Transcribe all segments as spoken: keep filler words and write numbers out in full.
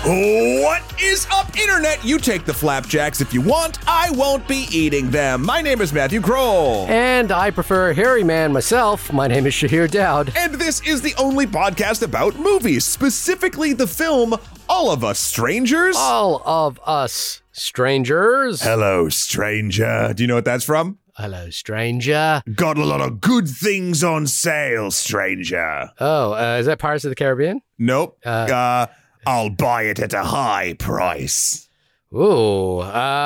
What is up, Internet? You take the flapjacks if you want. I won't be eating them. My name is Matthew Kroll. And I prefer hairy man myself. My name is Shahir Dowd. And this is the only podcast about movies, specifically the film All of Us Strangers. All of Us Strangers. Hello, stranger. Do you know what that's from? Hello, stranger. Got a lot of good things on sale, stranger. Oh, uh, is that Pirates of the Caribbean? Nope. Uh, uh I'll buy it at a high price. Ooh,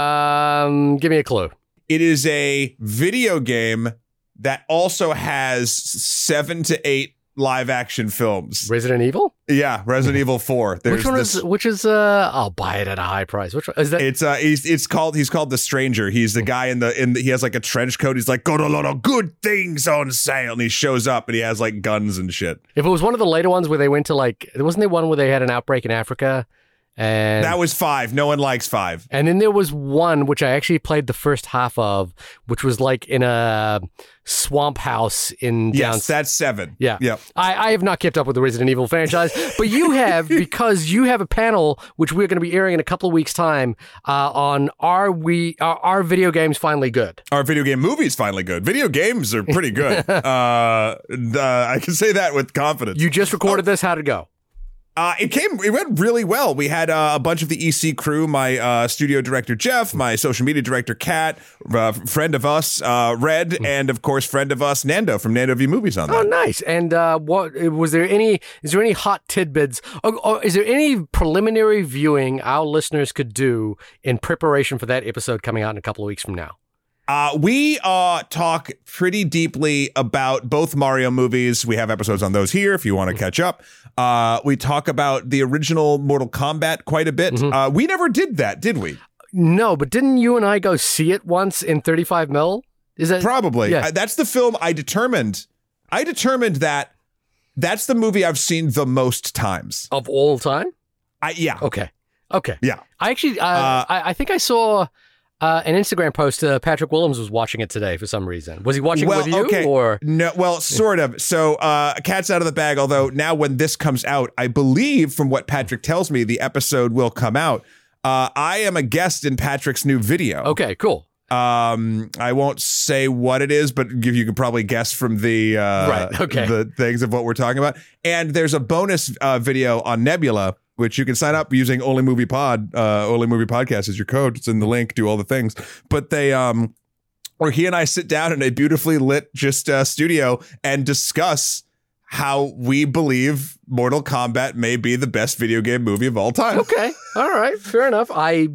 um, give me a clue. It is a video game that also has seven to eight live action films. Resident Evil? Yeah, Resident Evil four. There's which one this, is? Which is? Uh, I'll buy it at a high price. Which one is that? It's uh, he's it's called he's called the Stranger. He's the guy in the in the, he has like a trench coat. He's like, got a lot of good things on sale, and he shows up and he has like guns and shit. If it was one of the later ones where they went to like, wasn't there one where they had an outbreak in Africa? And that was five. No one likes five. And then there was one which I actually played the first half of, which was like in a swamp house in down. Yes, that's seven. Yeah. Yep. I, I have not kept up with the Resident Evil franchise, but you have, because you have a panel which we're going to be airing in a couple of weeks' time uh, on are we are our video games finally good? Our video game movie's finally good. Video games are pretty good. uh, the, I can say that with confidence. You just recorded oh. this. How'd it go? Uh, it came, it went really well. We had uh, a bunch of the E C crew, my uh, studio director, Jeff, my social media director, Kat, uh, friend of us, uh, Red, and of course, friend of us, Nando from Nando V Movies on that. Oh, nice. And uh, what was there any, is there any hot tidbits, or, or is there any preliminary viewing our listeners could do in preparation for that episode coming out in a couple of weeks from now? Uh, we uh, talk pretty deeply about both Mario movies. We have episodes on those here if you want to catch up. Uh, we talk about the original Mortal Kombat quite a bit. Mm-hmm. Uh, we never did that, did we? No, but didn't you and I go see it once in thirty-five mil? Is that probably? Yeah. Uh, that's the film I determined. I determined that that's the movie I've seen the most times of all time. I yeah. Okay. Okay. Yeah. I actually, uh, uh, I, I think I saw. Uh, an Instagram post, uh, Patrick Willems was watching it today for some reason. Was he watching well, it with you? Okay. Or? No, well, sort of. So uh, cat's out of the bag, although now when this comes out, I believe from what Patrick tells me, the episode will come out. Uh, I am a guest in Patrick's new video. Okay, cool. Um, I won't say what it is, but give you can probably guess from the uh, right. Okay. the things of what we're talking about. And there's a bonus uh, video on Nebula, which you can sign up using Only Movie Pod, uh, Only Movie Podcast is your code. It's in the link, do all the things. But they, um, or he and I sit down in a beautifully lit just uh, studio and discuss how we believe Mortal Kombat may be the best video game movie of all time. Okay. All right. Fair enough. I,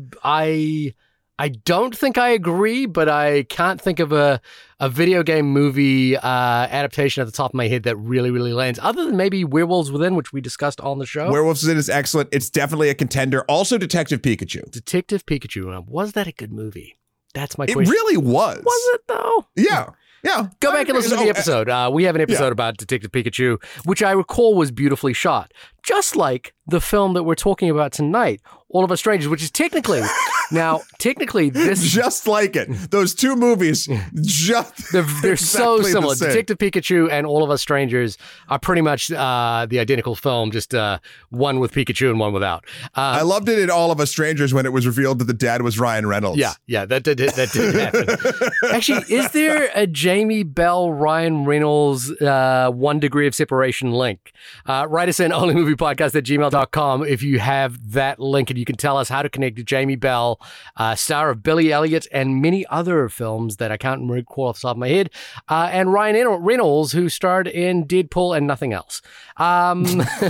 I, I don't think I agree, but I can't think of a, a video game movie uh, adaptation at the top of my head that really, really lands, other than maybe Werewolves Within, which we discussed on the show. Werewolves Within is excellent. It's definitely a contender. Also, Detective Pikachu. Detective Pikachu. Was that a good movie? That's my it question. It really was. Was it, though? Yeah. Yeah. Go back and listen to the episode. Uh, we have an episode yeah. about Detective Pikachu, which I recall was beautifully shot. Just like the film that we're talking about tonight, All of Us Strangers, which is technically, now, technically this... Just like it. Those two movies, just They're, they're exactly so similar. The Detective Pikachu and All of Us Strangers are pretty much uh, the identical film, just uh, one with Pikachu and one without. Uh, I loved it in All of Us Strangers when it was revealed that the dad was Ryan Reynolds. Yeah, yeah, that did, that did happen. Actually, is there a Jamie Bell, Ryan Reynolds, uh, One Degree of Separation link? Uh, write us in onlymoviepodcast at gmail dot com if you have that link, and you can tell us how to connect to Jamie Bell, uh, star of Billy Elliot and many other films that I can't recall off the top of my head, uh, and Ryan Reynolds, who starred in Deadpool and nothing else. Um,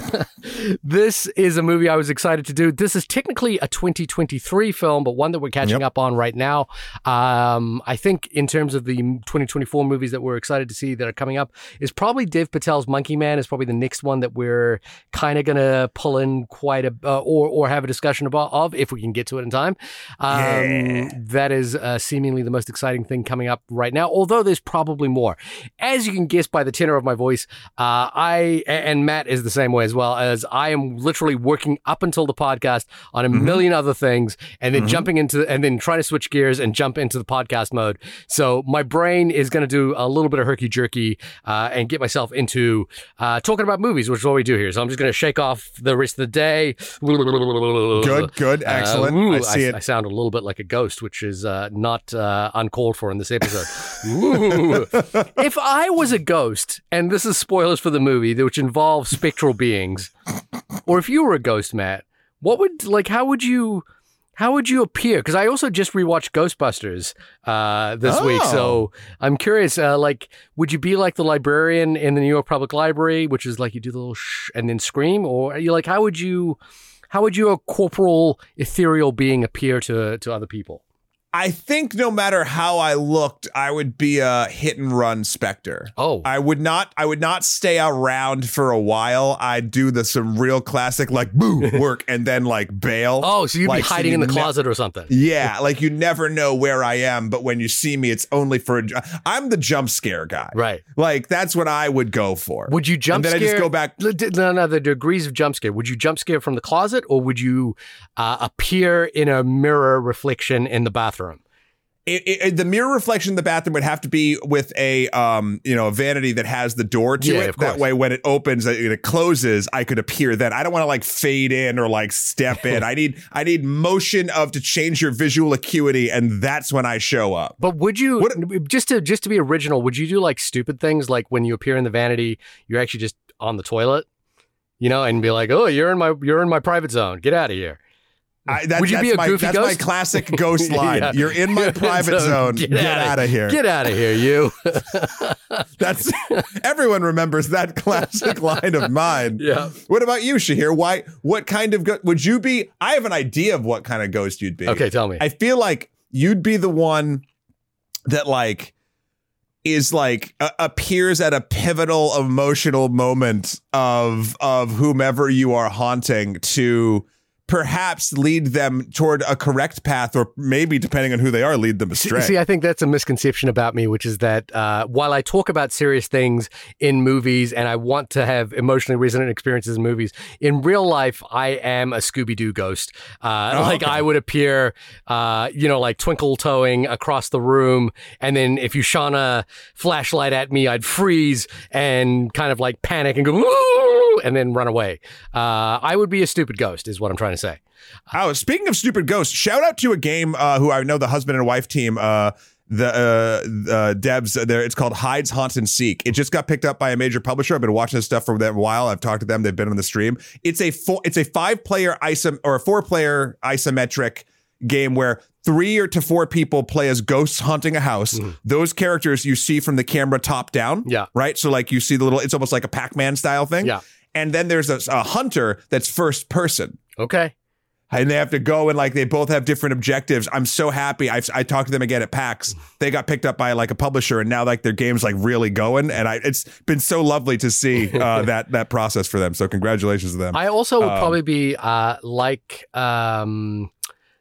this is a movie I was excited to do. This is technically a twenty twenty-three film, but one that we're catching yep. up on right now. Um, I think in terms of the twenty twenty-four movies that we're excited to see that are coming up is probably Dev Patel's Monkey Man is probably the next one that we're kind of going to pull in quite a, uh, or, or have a discussion discussion about of if we can get to it in time. Um, Yeah. That is uh, seemingly the most exciting thing coming up right now, although there's probably more. As you can guess by the tenor of my voice, uh, I, and Matt is the same way as well, as I am literally working up until the podcast on a Mhm. million other things and then Mhm. jumping into, and then trying to switch gears and jump into the podcast mode. So my brain is going to do a little bit of herky jerky uh, and get myself into uh, talking about movies, which is what we do here. So I'm just going to shake off the rest of the day. Good, good, excellent. Uh, ooh, I see I, it. I sound a little bit like a ghost, which is uh, not uh, uncalled for in this episode. Ooh. If I was a ghost, and this is spoilers for the movie, which involves spectral beings, or if you were a ghost, Matt, what would, like, how would you... How would you appear? Because I also just rewatched Ghostbusters uh, this Oh. week, so I'm curious. Uh, like, would you be like the librarian in the New York Public Library, which is like you do the little shh and then scream, or are you like how would you, how would your corporal ethereal being appear to to other people? I think no matter how I looked, I would be a hit and run Spectre. Oh, I would not. I would not stay around for a while. I'd do the some real classic like boo work and then like bail. oh, so you'd like, be so hiding you in the ne- closet or something. Yeah, like you never know where I am, but when you see me, it's only for. A, ju- I'm the jump scare guy, Right. Like that's what I would go for. Would you jump and then scare? I just go back. No, no, the degrees of jump scare. Would you jump scare from the closet, or would you uh, appear in a mirror reflection in the bathroom? It, it, the mirror reflection in the bathroom would have to be with a, um, you know, a vanity that has the door to Yeah, it. of course. That way, when it opens, uh, it closes, I could appear then. I don't want to like fade in or like step in. I need, I need motion of to change your visual acuity, and that's when I show up. But would you What- just to just to be original? Would you do like stupid things like when you appear in the vanity, you're actually just on the toilet, you know, and be like, "Oh, you're in my you're in my private zone. Get out of here." I, that, Would you that's be a my, goofy that's ghost? my classic ghost line. Yeah. You're in my private zone. Get, out of here. Get out of here, you. That's everyone remembers that classic line of mine. Yeah. What about you, Shahir? Why? What kind of go- would you be? I have an idea of what kind of ghost you'd be. Okay, tell me. I feel like you'd be the one that like is like uh, appears at a pivotal emotional moment of of whomever you are haunting to perhaps lead them toward a correct path, or maybe depending on who they are, lead them astray. See, I think that's a misconception about me, which is that uh, while I talk about serious things in movies and I want to have emotionally resonant experiences in movies, in real life, I am a Scooby-Doo ghost. Uh, Oh, like okay. I would appear, uh, you know, like twinkle toeing across the room. And then if you shone a flashlight at me, I'd freeze and kind of like panic and go, "Woo!" and then run away. Uh, I would be a stupid ghost is what I'm trying to say. Oh, speaking of stupid ghosts, shout out to a game uh, who I know, the husband and wife team, uh, the uh, uh, Debs. There, it's called Hides, Haunt, and Seek. It just got picked up by a major publisher. I've been watching this stuff for them a while. I've talked to them. They've been on the stream. It's a four, it's a five player isom or a four player isometric game where three or to four people play as ghosts haunting a house. Mm-hmm. Those characters you see from the camera top down. Yeah. Right. So like you see the little. It's almost like a Pac-Man style thing. Yeah. And then there's a, a hunter that's first person. Okay. And they have to go and like they both have different objectives. I'm so happy. I've, I talked to them again at PAX. They got picked up by like a publisher, and now like their game's like really going. And I, it's been so lovely to see uh, that that process for them. So congratulations to them. I also would Um, probably be uh, like um,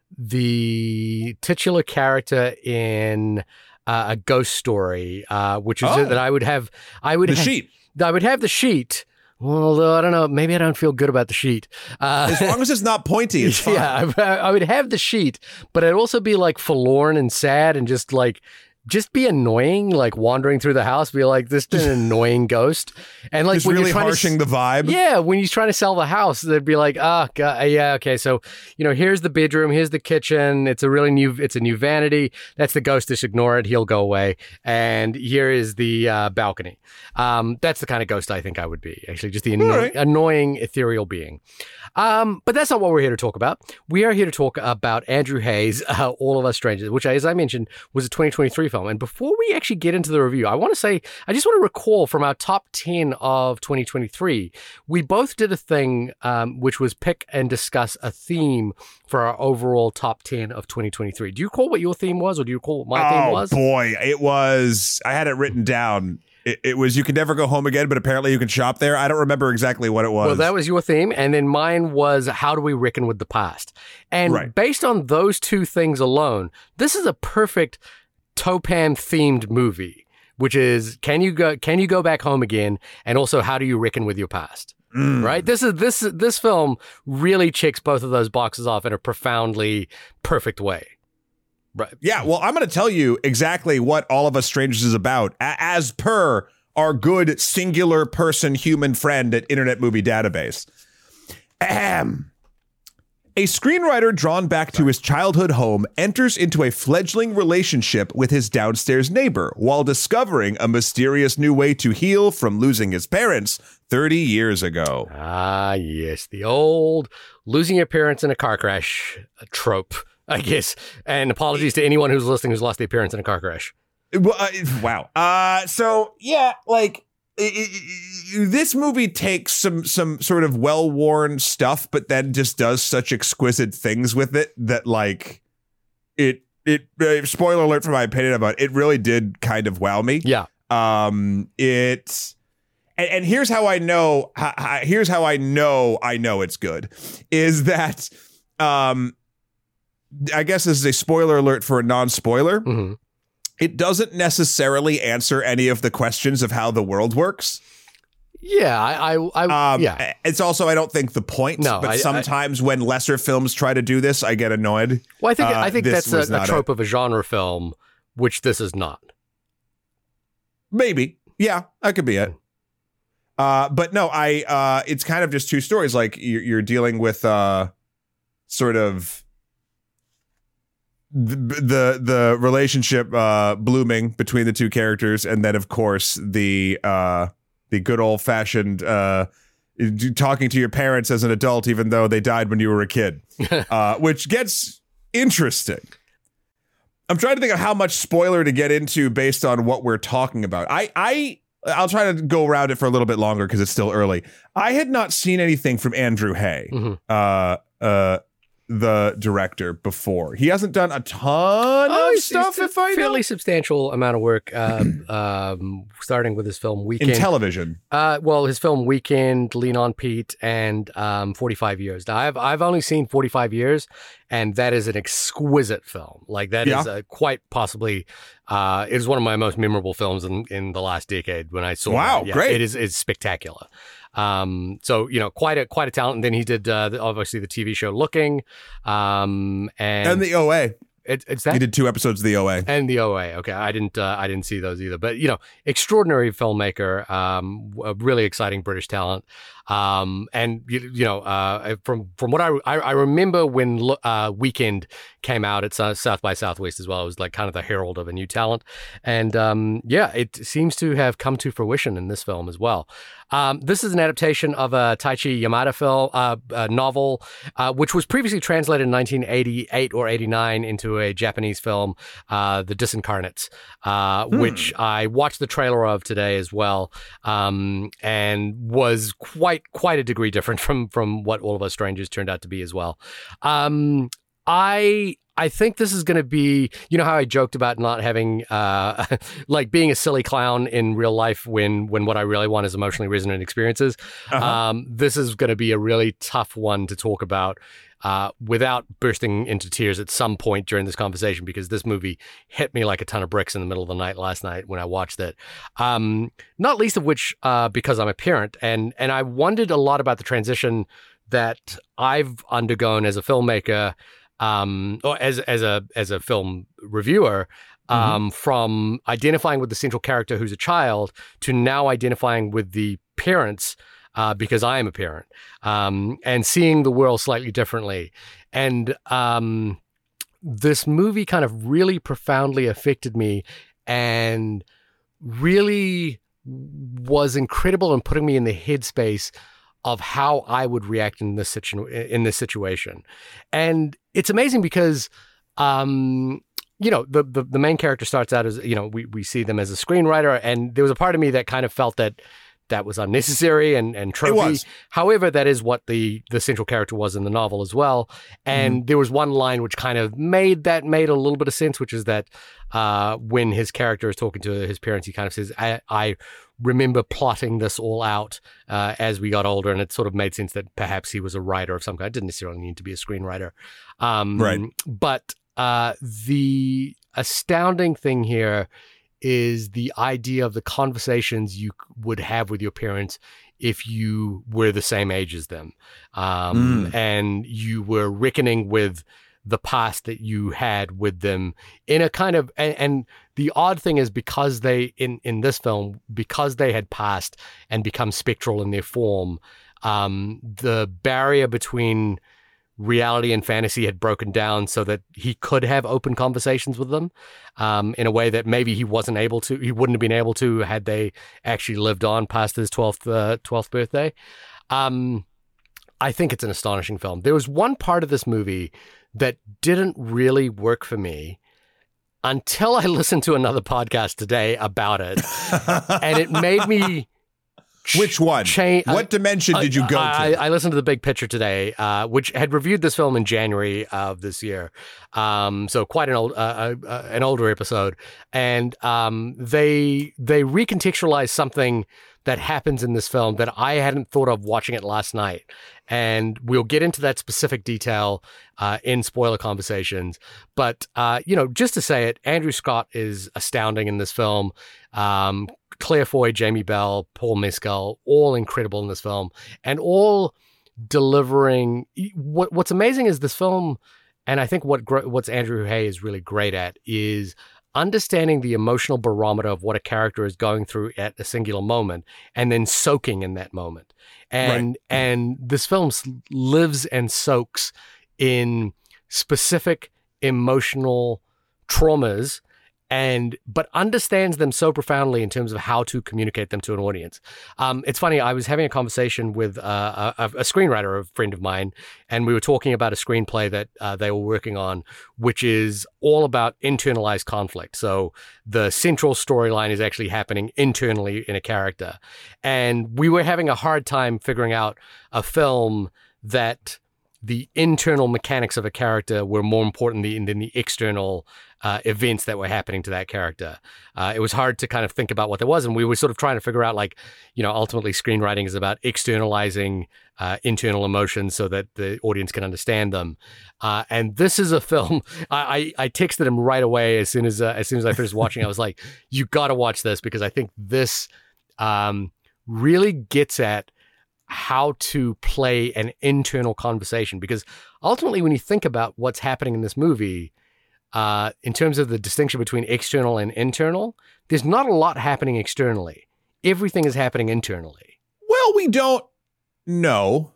the titular character in uh, a ghost story, uh, which is Oh. that I would have. I would the ha- sheet. I would have the sheet. Although I don't know, maybe I don't feel good about the sheet. Uh, As long as it's not pointy, it's fine. yeah, I, I would have the sheet, but I'd also be like forlorn and sad and just like. Just be annoying, like wandering through the house, be like, this is an annoying ghost. And like Just when really you're trying harshing to, the vibe. yeah, when you're trying to sell the house, they'd be like, ah, oh, yeah, okay, so you know, here's the bedroom, here's the kitchen. It's a really new, it's a new vanity. That's the ghost. Just ignore it. He'll go away. And here is the uh, balcony. Um, that's the kind of ghost I think I would be. Actually, just the anno- All right. annoying ethereal being. Um, but that's not what we're here to talk about. We are here to talk about Andrew Hayes, uh, All of Us Strangers, which, as I mentioned, was a twenty twenty-three film. film. And before we actually get into the review, I want to say, I just want to recall from our top ten of twenty twenty-three, we both did a thing um, which was pick and discuss a theme for our overall top ten of twenty twenty-three. Do you recall what your theme was, or do you recall what my oh, theme was? Oh, boy. It was, I had it written down. It, it was, you can never go home again, but apparently you can shop there. I don't remember exactly what it was. Well, that was your theme. And then mine was, how do we reckon with the past? And right. based on those two things alone, this is a perfect Topam themed movie, which is, can you go, can you go back home again? And also, how do you reckon with your past? Mm. Right? This is, this, this film really checks both of those boxes off in a profoundly perfect way. Right. Yeah, well, I'm going to tell you exactly what All of Us Strangers is about, a- as per our good singular person human friend at Internet Movie Database. Ahem. A screenwriter drawn back to his childhood home enters into a fledgling relationship with his downstairs neighbor while discovering a mysterious new way to heal from losing his parents thirty years ago. Ah, yes, the old losing your parents in a car crash trope, I guess. And apologies to anyone who's listening who's lost their parents in a car crash. Well, uh, wow. Uh, so, yeah, like, it, it, this movie takes some some sort of well-worn stuff, but then just does such exquisite things with it that, like, it, it uh, spoiler alert for my opinion about it, it really did kind of wow me. Yeah. Um, it... And, and here's how I know, here's how I know I know it's good, is that... Um, I guess this is a spoiler alert for a non-spoiler. Mm-hmm. It doesn't necessarily answer any of the questions of how the world works. Yeah, I, I, I um, yeah. It's also, I don't think, the point. No, but I, sometimes I, when lesser films try to do this, I get annoyed. Well, I think uh, I think that's a, a trope it. of a genre film, which this is not. Maybe, yeah, that could be it. Uh, but no, I. Uh, it's kind of just two stories. Like you're, you're dealing with uh, sort of. The, the the relationship uh, blooming between the two characters, and then of course the uh, the good old fashioned uh, talking to your parents as an adult, even though they died when you were a kid, uh, which gets interesting. I'm trying to think of how much spoiler to get into based on what we're talking about. I I I'll try to go around it for a little bit longer because it's still early. I had not seen anything from Andrew Hay. Mm-hmm. Uh uh. the director before. He hasn't done a ton oh, of stuff, if I know. Fairly substantial amount of work, uh, um, starting with his film Weekend. In television? Uh, well, his film Weekend, Lean on Pete, and um, forty-five years. Now, I've, I've only seen forty-five years, and that is an exquisite film. Like, that yeah. is uh, quite possibly, uh, it is one of my most memorable films in, in the last decade when I saw it. Wow, yeah, great. It is it's spectacular. Um, so, you know, quite a quite a talent. And then he did uh, the, obviously the T V show Looking, um, and, and the O A. It, it's that he did two episodes of the O A and the O A. Okay, I didn't uh, I didn't see those either. But you know, extraordinary filmmaker, um, a really exciting British talent. Um, and you, you know, uh, from from what I I, I remember when uh, Weekend came out at uh, South by Southwest as well. It was like kind of the herald of a new talent, and um, yeah, it seems to have come to fruition in this film as well. Um, this is an adaptation of a Taichi Yamada film, uh, a novel, uh, which was previously translated in nineteen eighty-eight or eighty-nine into a Japanese film, uh, The Disincarnates, uh, hmm. which I watched the trailer of today as well, um, and was quite quite a degree different from from what All of Us Strangers turned out to be as well. Um, I I think this is going to be, you know how I joked about not having, uh, like being a silly clown in real life when when what I really want is emotionally resonant experiences. Uh-huh. Um, this is going to be a really tough one to talk about uh, without bursting into tears at some point during this conversation, because this movie hit me like a ton of bricks in the middle of the night last night when I watched it. Um, not least of which uh, because I'm a parent, and and I wondered a lot about the transition that I've undergone as a filmmaker. Um, or as as a as a film reviewer, um, mm-hmm. from identifying with the central character who's a child to now identifying with the parents, uh, because I am a parent, um, and seeing the world slightly differently. And um, this movie kind of really profoundly affected me, and really was incredible in putting me in the headspace of how I would react in this situ- in this situation. And it's amazing because um, you know, the, the the main character starts out as, you know, we, we see them as a screenwriter, and there was a part of me that kind of felt that that was unnecessary and, and tropey. It was. However, that is what the, the central character was in the novel as well. And mm-hmm. there was one line which kind of made that made a little bit of sense, which is that uh, when his character is talking to his parents, he kind of says, I, I remember plotting this all out uh, as we got older. And it sort of made sense that perhaps he was a writer of some kind. It didn't necessarily need to be a screenwriter. Um, right. But uh, the astounding thing here is the idea of the conversations you would have with your parents if you were the same age as them. Um, mm. And you were reckoning with the past that you had with them in a kind of, and, and the odd thing is because they, in, in this film, because they had passed and become spectral in their form, um, the barrier between reality and fantasy had broken down so that he could have open conversations with them um, in a way that maybe he wasn't able to, he wouldn't have been able to had they actually lived on past his twelfth, uh, twelfth birthday. Um, I think it's an astonishing film. There was one part of this movie that didn't really work for me until I listened to another podcast today about it. And it made me... Which one? Cha- what uh, dimension did you go I, to? I listened to The Big Picture today, uh, which had reviewed this film in January of this year. Um, so quite an old, uh, uh, an older episode, and um, they they recontextualized something that happens in this film that I hadn't thought of watching it last night. And we'll get into that specific detail uh, in spoiler conversations. But, uh, you know, just to say it, Andrew Scott is astounding in this film. Um, Claire Foy, Jamie Bell, Paul Mescal, all incredible in this film. And all delivering... What, what's amazing is this film, and I think what what's Andrew Hay is really great at, is understanding the emotional barometer of what a character is going through at a singular moment and then soaking in that moment. And right. and this film lives and soaks in specific emotional traumas, and but understands them so profoundly in terms of how to communicate them to an audience. Um, it's funny, I was having a conversation with uh, a, a screenwriter, a friend of mine, and we were talking about a screenplay that uh, they were working on, which is all about internalized conflict. So the central storyline is actually happening internally in a character. And we were having a hard time figuring out a film that the internal mechanics of a character were more important than the, than the external uh, events that were happening to that character. Uh, it was hard to kind of think about what there was. And we were sort of trying to figure out, like, you know, ultimately screenwriting is about externalizing uh, internal emotions so that the audience can understand them. Uh, and this is a film, I, I, I texted him right away as soon as, uh, as soon as I finished watching. I was like, you got to watch this, because I think this um, really gets at how to play an internal conversation. Because ultimately, when you think about what's happening in this movie, uh, in terms of the distinction between external and internal, there's not a lot happening externally. Everything is happening internally. Well, we don't know.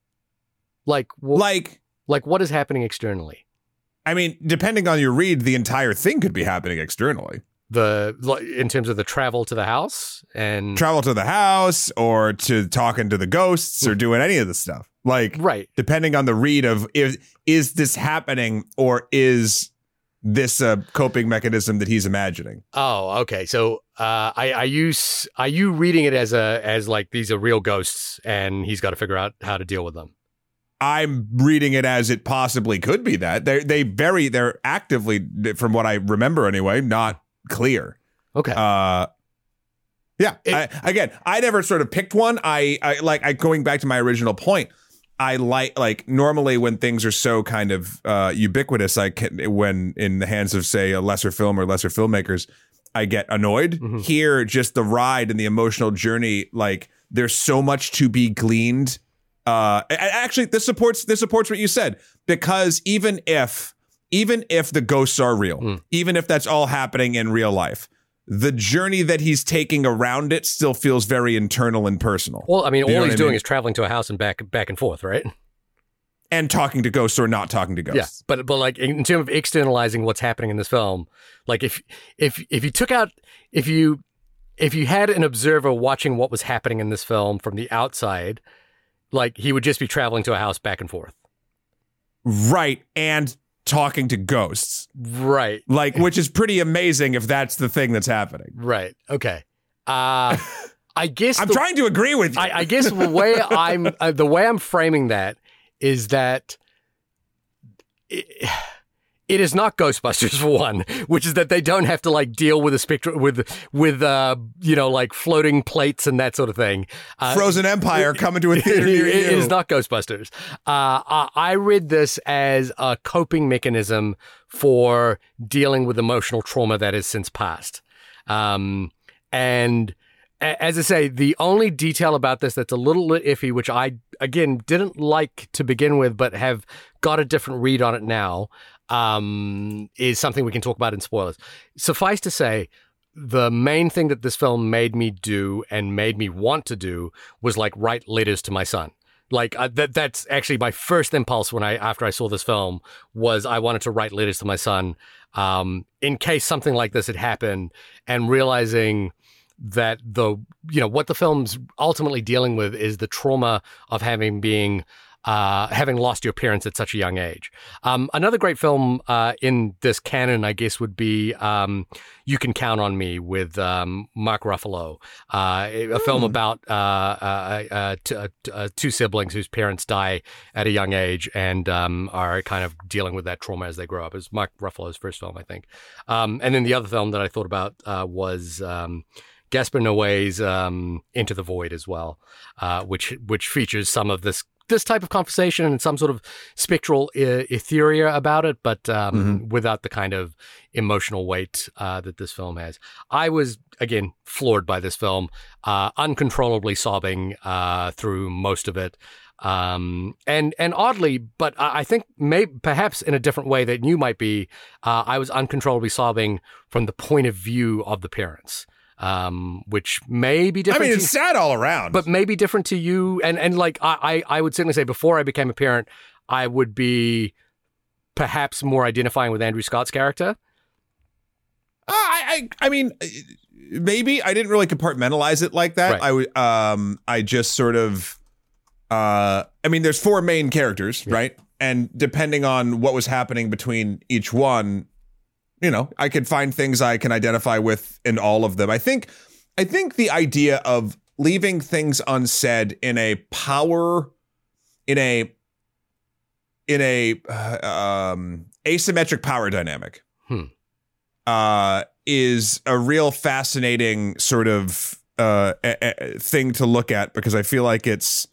Like, wh- like, like what is happening externally? I mean, depending on your read, the entire thing could be happening externally. The in terms of the travel to the house and travel to the house, or to talking to the ghosts, or doing any of the stuff. Like, right. Depending on the read of, is, is this happening, or is this a coping mechanism that he's imagining? Oh, okay. So uh, I, I use, are you reading it as a, as like, these are real ghosts and he's got to figure out how to deal with them? I'm reading it as it possibly could be that. They they very, they're actively, from what I remember anyway, not clear. Okay. Uh, yeah. It, I, again, I never sort of picked one. I, I like, I going back to my original point. I like, like normally when things are so kind of uh, ubiquitous, I can, when in the hands of, say, a lesser film or lesser filmmakers, I get annoyed. Mm-hmm. Here, just the ride and the emotional journey, like there's so much to be gleaned. Uh, actually, this supports this supports what you said, because even if even if the ghosts are real, mm. even if that's all happening in real life, the journey that he's taking around it still feels very internal and personal. Well, I mean, you all he's doing mean? is traveling to a house and back back and forth, right? And talking to ghosts or not talking to ghosts. Yeah, but but like in terms of externalizing what's happening in this film, like if if if you took out if you if you had an observer watching what was happening in this film from the outside, like he would just be traveling to a house back and forth. Right. And talking to ghosts. Right. Like, which is pretty amazing if that's the thing that's happening. Right. Okay. Uh, I guess I'm the, trying to agree with you. I, I guess the way I'm uh, the way I'm framing that is that it, it is not Ghostbusters for one, which is that they don't have to like deal with a spectrum with with uh, you know like floating plates and that sort of thing. Uh, Frozen Empire it, coming to a theater near it, you. It is not Ghostbusters. Uh, I, I read this as a coping mechanism for dealing with emotional trauma that has since passed. Um, and as I say, the only detail about this that's a little iffy, which I, again, didn't like to begin with, but have got a different read on it now, um, is something we can talk about in spoilers. Suffice to say, the main thing that this film made me do and made me want to do was like write letters to my son. Like uh, that that's actually my first impulse when I after I saw this film was I wanted to write letters to my son um, in case something like this had happened, and realizing that the you know what the film's ultimately dealing with is the trauma of having being uh, having lost your parents at such a young age. Um, another great film uh, in this canon, I guess, would be um, You Can Count on Me with um, Mark Ruffalo, uh, a mm. film about uh, uh, uh, t- uh, uh, two siblings whose parents die at a young age and um, are kind of dealing with that trauma as they grow up. It's Mark Ruffalo's first film, I think. Um, and then the other film that I thought about uh, was Um, Gaspar Noé's um, Into the Void as well, uh, which which features some of this this type of conversation and some sort of spectral uh, etheria about it, but um, mm-hmm. without the kind of emotional weight uh, that this film has. I was, again, floored by this film, uh, uncontrollably sobbing uh, through most of it. Um, and and oddly, but I think may, perhaps in a different way than you might be, uh, I was uncontrollably sobbing from the point of view of the parents. Um, which may be different. I mean, it's to, sad all around, but maybe different to you. And and like I, I, I would certainly say before I became a parent, I would be perhaps more identifying with Andrew Scott's character. Uh, I, I, I mean, maybe I didn't really compartmentalize it like that. Right. I, um, I just sort of, uh, I mean, there's four main characters, yeah. right? And depending on what was happening between each one, you know, I could find things I can identify with in all of them. I think, I think the idea of leaving things unsaid in a power, in a, in a uh, um, asymmetric power dynamic, hmm. uh, is a real fascinating sort of uh, a, a thing to look at, because I feel like it's.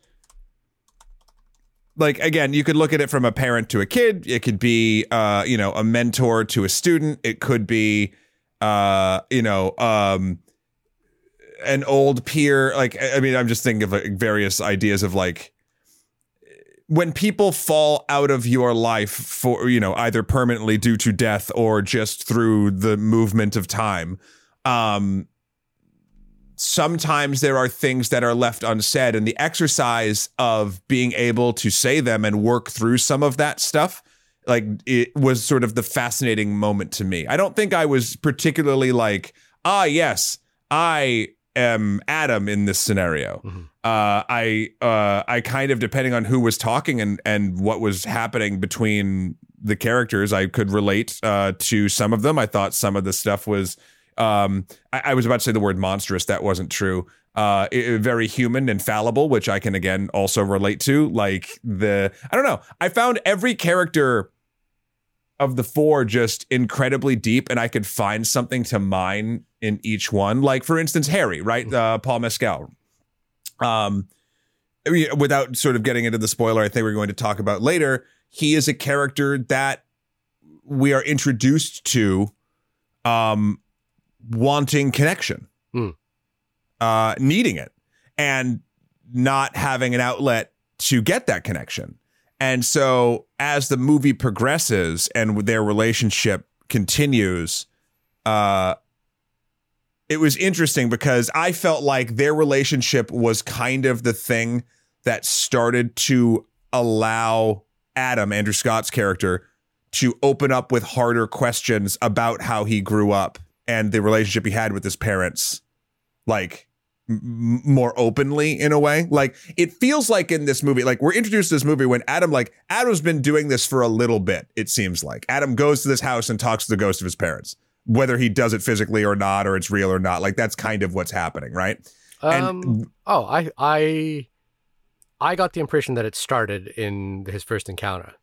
Like, again, you could look at it from a parent to a kid. It could be, uh, you know, a mentor to a student. It could be, uh, you know, um, an old peer. Like, I mean, I'm just thinking of like, various ideas of like when people fall out of your life for, you know, either permanently due to death or just through the movement of time. Um, sometimes there are things that are left unsaid, and the exercise of being able to say them and work through some of that stuff, like, it was sort of the fascinating moment to me. I don't think I was particularly like, ah, yes, I am Adam in this scenario. Mm-hmm. Uh, I, uh, I kind of, depending on who was talking and, and what was happening between the characters, I could relate uh, to some of them. I thought some of the stuff was Um, I, I was about to say the word monstrous. That wasn't true. Uh, it, it, very human and fallible, which I can, again, also relate to. Like the, I don't know. I found every character of the four just incredibly deep, and I could find something to mine in each one. Like, for instance, Harry, right? Uh, Paul Mescal. Um, I mean, without sort of getting into the spoiler, I think we're going to talk about later. He is a character that we are introduced to, um, wanting connection, mm. uh, needing it, and not having an outlet to get that connection. And so as the movie progresses and their relationship continues, uh, it was interesting because I felt like their relationship was kind of the thing that started to allow Adam, Andrew Scott's character, to open up with harder questions about how he grew up and the relationship he had with his parents, like m- more openly in a way. Like it feels like in this movie, like we're introduced to this movie when Adam, like Adam's been doing this for a little bit. It seems like Adam goes to this house and talks to the ghost of his parents, whether he does it physically or not, or it's real or not. Like that's kind of what's happening, right? Um, and oh, I, I, I got the impression that it started in his first encounter.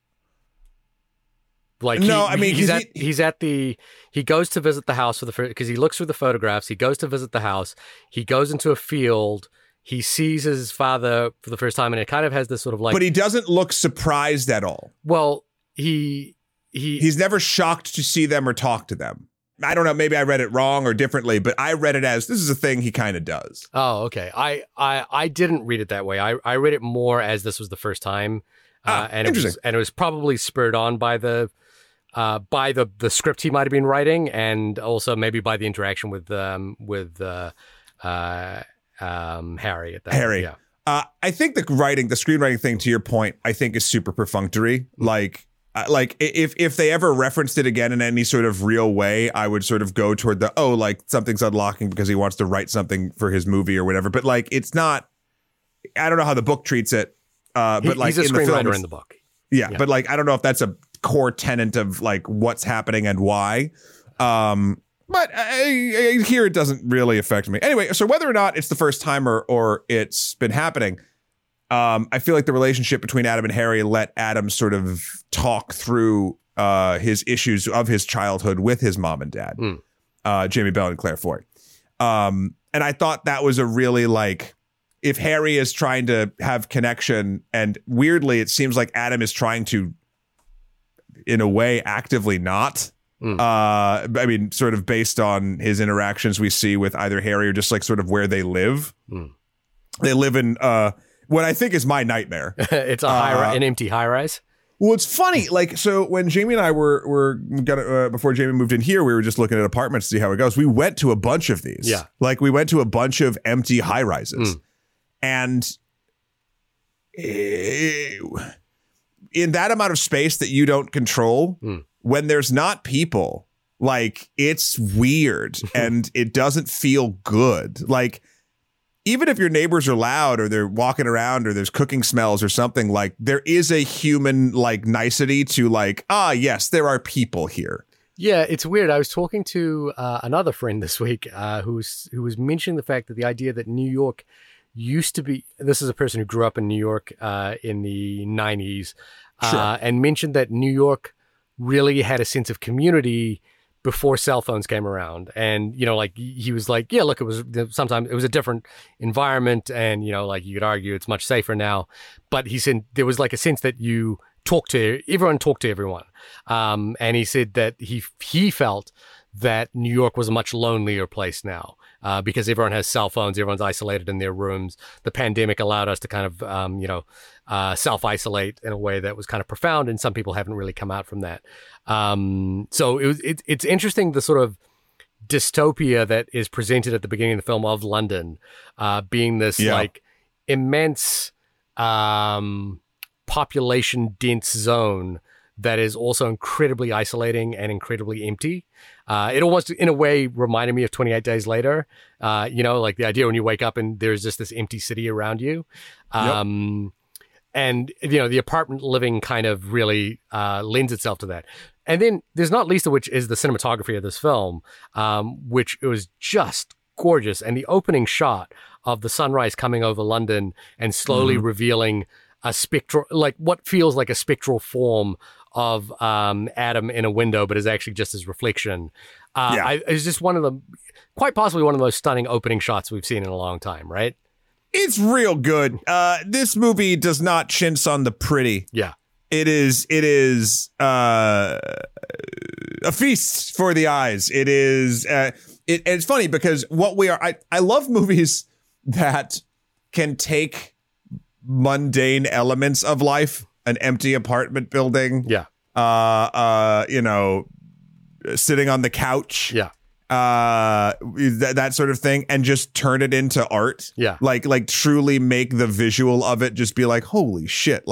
Like no, he, I mean he's at he, he's at the he goes to visit the house for the first because he looks through the photographs. He goes to visit the house. He goes into a field. He sees his father for the first time, and it kind of has this sort of like. But he doesn't look surprised at all. Well, he he he's never shocked to see them or talk to them. I don't know. Maybe I read it wrong or differently, but I read it as this is a thing he kind of does. Oh, okay. I, I I didn't read it that way. I, I read it more as this was the first time, uh, ah, and it was and it was probably spurred on by the. Uh, by the, the script he might have been writing, and also maybe by the interaction with um, with uh, uh, um, Harry at that Harry. Yeah. Uh, I think the writing, the screenwriting thing, to your point, I think is super perfunctory. Mm-hmm. Like, uh, like if if they ever referenced it again in any sort of real way, I would sort of go toward the oh, like something's unlocking because he wants to write something for his movie or whatever. But like, it's not. I don't know how the book treats it. Uh, but he, like, he's a in the screenwriter film, in the book. Yeah, yeah, but like, I don't know if that's a core tenet of like what's happening and why. Um, but I, I, here it doesn't really affect me. Anyway, so whether or not it's the first time or, or it's been happening, um, I feel like the relationship between Adam and Harry let Adam sort of talk through uh, his issues of his childhood with his mom and dad, mm. uh, Jamie Bell and Claire Foy. Um, and I thought that was a really like, if Harry is trying to have connection, and weirdly, it seems like Adam is trying to, in a way, actively not. Mm. Uh, I mean, sort of based on his interactions we see with either Harry or just like sort of where they live. Mm. They live in uh, what I think is my nightmare. It's a high, uh, an empty high rise. Well, it's funny. Like, so when Jamie and I were were gonna uh, before Jamie moved in here, we were just looking at apartments to see how it goes. We went to a bunch of these. Yeah, like we went to a bunch of empty high rises. Mm. And in that amount of space that you don't control, mm. when there's not people, like it's weird and it doesn't feel good. Like even if your neighbors are loud or they're walking around or there's cooking smells or something, like there is a human like nicety to like, ah, yes, there are people here. Yeah, it's weird. I was talking to uh, another friend this week uh, who was, who was mentioning the fact that the idea that New York used to be, this is a person who grew up in New York uh, in the nineties, uh, sure. and mentioned that New York really had a sense of community before cell phones came around. And, you know, like he was like, yeah, look, it was sometimes it was a different environment. And, you know, like you could argue it's much safer now. But he said there was like a sense that you talk to, everyone talked to everyone. Um, and he said that he he felt that New York was a much lonelier place now uh, because everyone has cell phones, everyone's isolated in their rooms. The pandemic allowed us to kind of, um, you know, uh, self-isolate in a way that was kind of profound, and some people haven't really come out from that. Um, so it was, it, it's interesting the sort of dystopia that is presented at the beginning of the film of London uh, being this yeah. like immense um, population-dense zone that is also incredibly isolating and incredibly empty. Uh, it almost, in a way, reminded me of twenty-eight Days Later. Uh, you know, like the idea when you wake up and there's just this empty city around you. Um, yep. And, you know, the apartment living kind of really uh, lends itself to that. And then there's not least of which is the cinematography of this film, um, which it was just gorgeous. And the opening shot of the sunrise coming over London and slowly mm-hmm. revealing a spectral, like what feels like a spectral form of um, Adam in a window, but is actually just his reflection. Uh, yeah. I, it's just one of the, quite possibly one of the most stunning opening shots we've seen in a long time, right? It's real good. Uh, this movie does not chintz on the pretty. Yeah. It is, it is uh, a feast for the eyes. It is, uh, it, it's funny because what we are, I, I love movies that can take mundane elements of life, an empty apartment building, yeah, uh, uh, you know, sitting on the couch, yeah, uh, th- that sort of thing, and just turn it into art, yeah, like like truly make the visual of it just be like, holy shit, like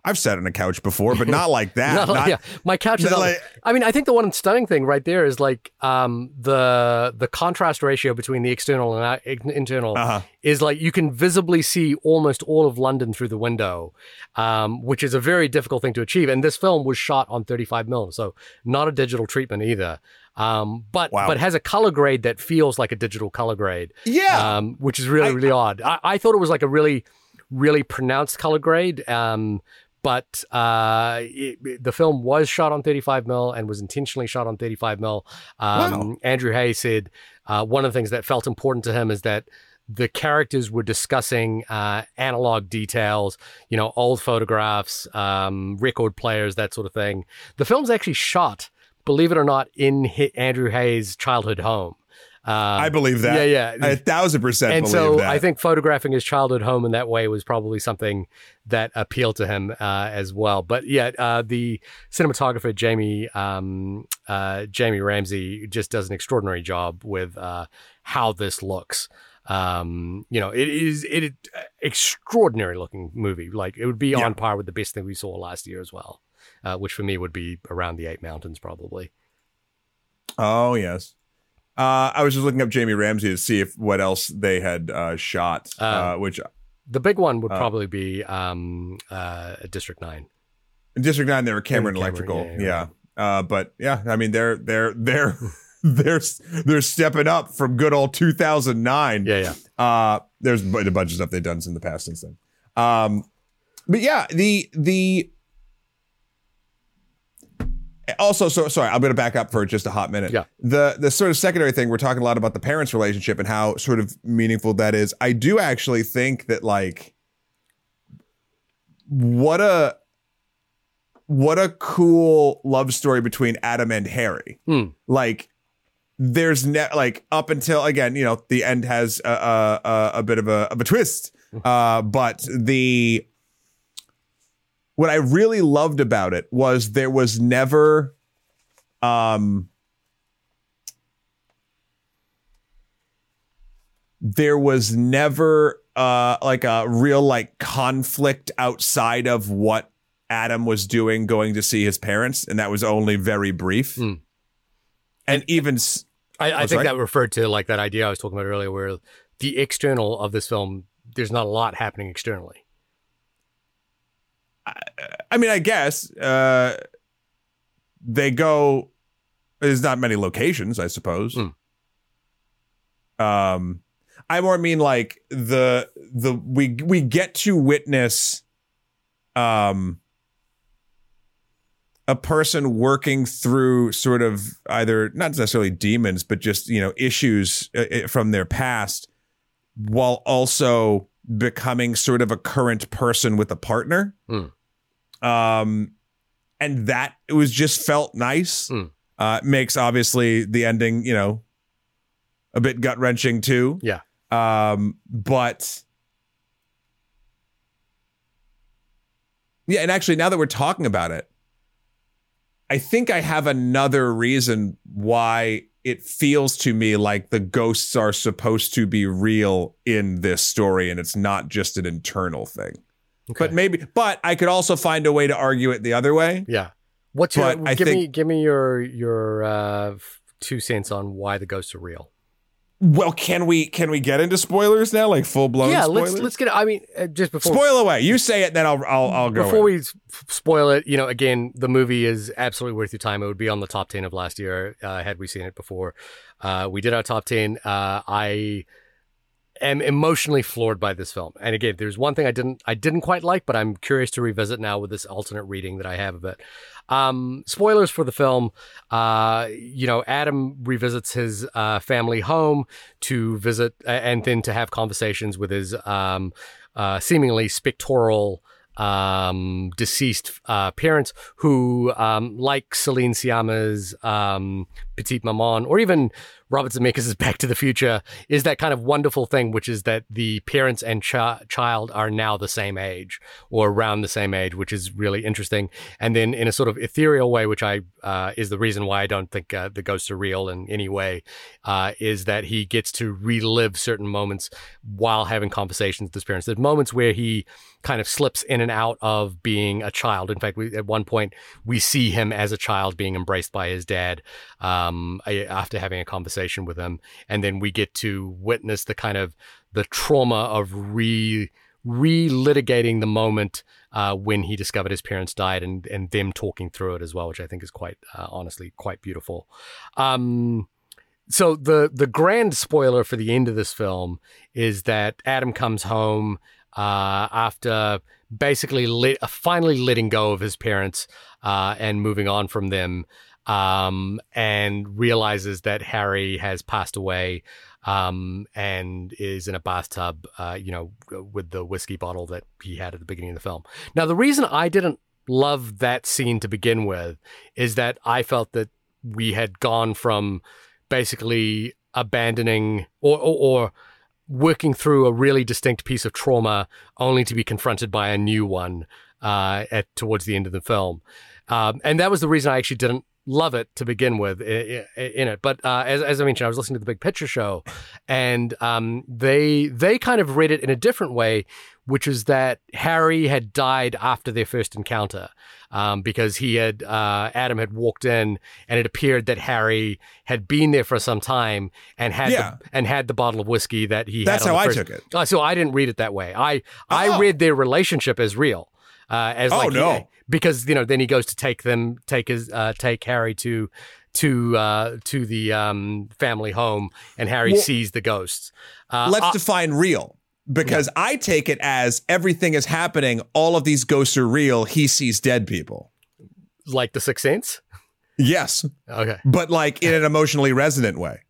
I've sat on a couch before, but not like that. Not like- Not- yeah, my couch is. not Not, like- I mean, I think the one stunning thing right there is like um, the the contrast ratio between the external and uh, internal Uh-huh. is like you can visibly see almost all of London through the window, um, which is a very difficult thing to achieve. And this film was shot on thirty-five mil, so not a digital treatment either. Um, but Wow. but has a color grade that feels like a digital color grade. Yeah. um, which is really I- really odd. I, I thought it was like a really really pronounced color grade. Um, But uh, it, it- the film was shot on thirty-five mil and was intentionally shot on thirty-five mil. Um, Wow. Andrew Hay said uh, one of the things that felt important to him is that the characters were discussing uh, analog details, you know, old photographs, um, record players, that sort of thing. The film's actually shot, believe it or not, in Hi- Andrew Hay's childhood home. Um, I believe that. Yeah, yeah. I a thousand percent and believe so that. I think photographing his childhood home in that way was probably something that appealed to him uh, as well. But yeah, uh, the cinematographer Jamie um, uh, Jamie Ramsey just does an extraordinary job with uh, how this looks. Um, you know, it is it is extraordinary looking movie. Like it would be Yeah. on par with the best thing we saw last year as well, uh, which for me would be Around the Eight Mountains probably. Oh yes. Uh, I was just looking up Jamie Ramsey to see if what else they had uh, shot, uh, Uh, which The big one would Uh, probably be um, uh, District Nine. in District Nine they were Cameron, Cameron, Electrical, yeah, yeah. yeah, Uh, but yeah, I mean they're they're they're they're they're stepping up from good old two thousand nine. Yeah, yeah. Uh, there's a bunch of stuff they've done in the past since then. Um, but yeah, the the also so sorry, I'm going to back up for just a hot minute. Yeah. The the sort of secondary thing, we're talking a lot about the parents' relationship and how sort of meaningful that is. I do actually think that like what a what a cool love story between Adam and Harry. Hmm. Like there's ne- like up until again, you know, the end has a a, a, a bit of a of a twist. Uh, but the what I really loved about it was there was never um there was never uh like a real like conflict outside of what Adam was doing going to see his parents, and that was only very brief. Hmm. And even s- I, I Oh, think sorry? that referred to like that idea I was talking about earlier, where the external of this film, there's not a lot happening externally. I mean, I guess uh, they go. There's not many locations, I suppose. Mm. Um, I more mean like the the we we get to witness, um, a person working through sort of either not necessarily demons, but just you know issues uh, from their past, while also becoming sort of a current person with a partner. Mm. Um, and that it was just felt nice. Mm. Uh, makes obviously the ending, you know, a bit gut wrenching too. Yeah. Um, but yeah, and actually, now that we're talking about it, I think I have another reason why it feels to me like the ghosts are supposed to be real in this story, and it's not just an internal thing. Okay. But maybe, but I could also find a way to argue it the other way. Yeah. What's your, But I give me think- give me your your uh, two cents on why the ghosts are real. Well, can we can we get into spoilers now, like full blown? yeah, spoilers? let's let's get. I mean, uh, just before spoil away. You say it, then I'll I'll, I'll go. before in. we s- spoil it, you know, again, the movie is absolutely worth your time. It would be on the top ten of last year uh, had we seen it before. Uh, we did our top ten. Uh, I am emotionally floored by this film. And again, there's one thing I didn't I didn't quite like, but I'm curious to revisit now with this alternate reading that I have of it. Um, spoilers for the film. Uh, you know, Adam revisits his uh, family home to visit uh, and then to have conversations with his um, uh, seemingly spectral um, deceased uh, parents who, um, like Celine Sciamma's um, Petite Maman, or even Robert Zemeckis' Back to the Future is that kind of wonderful thing, which is that the parents and ch- child are now the same age or around the same age, which is really interesting. And then in a sort of ethereal way, which I uh, is the reason why I don't think uh, the ghosts are real in any way, uh, is that he gets to relive certain moments while having conversations with his parents. There's moments where he kind of slips in and out of being a child. In fact, we, at one point, we see him as a child being embraced by his dad um, after having a conversation with him, and then we get to witness the kind of the trauma of re re-litigating the moment uh, when he discovered his parents died, and and them talking through it as well, which I think is quite uh, honestly quite beautiful. Um, so the the grand spoiler for the end of this film is that Adam comes home uh, after basically let, uh, finally letting go of his parents uh, and moving on from them. Um, and realizes that Harry has passed away, um, and is in a bathtub, uh, you know, with the whiskey bottle that he had at the beginning of the film. Now, the reason I didn't love that scene to begin with is that I felt that we had gone from basically abandoning or, or, or working through a really distinct piece of trauma only to be confronted by a new one, uh, at towards the end of the film. Um, and that was the reason I actually didn't love it to begin with in it. But uh, as, as I mentioned, I was listening to the Big Picture Show, and um, they they kind of read it in a different way, which is that Harry had died after their first encounter, um, because he had uh, Adam had walked in, and it appeared that Harry had been there for some time and had Yeah. the, and had the bottle of whiskey that he That's had. how on I the first, took it. Uh, so I didn't read it that way. I I Oh. read their relationship as real. Uh, as Oh, like, no. because you know then he goes to take them take his uh, take Harry to to uh, to the um, family home, and Harry Well, sees the ghosts. Uh, Let's uh, define real, because I take it as everything is happening. All of these ghosts are real. He sees dead people. like the Sixth Sense. Yes, Okay, but like in an emotionally resonant way.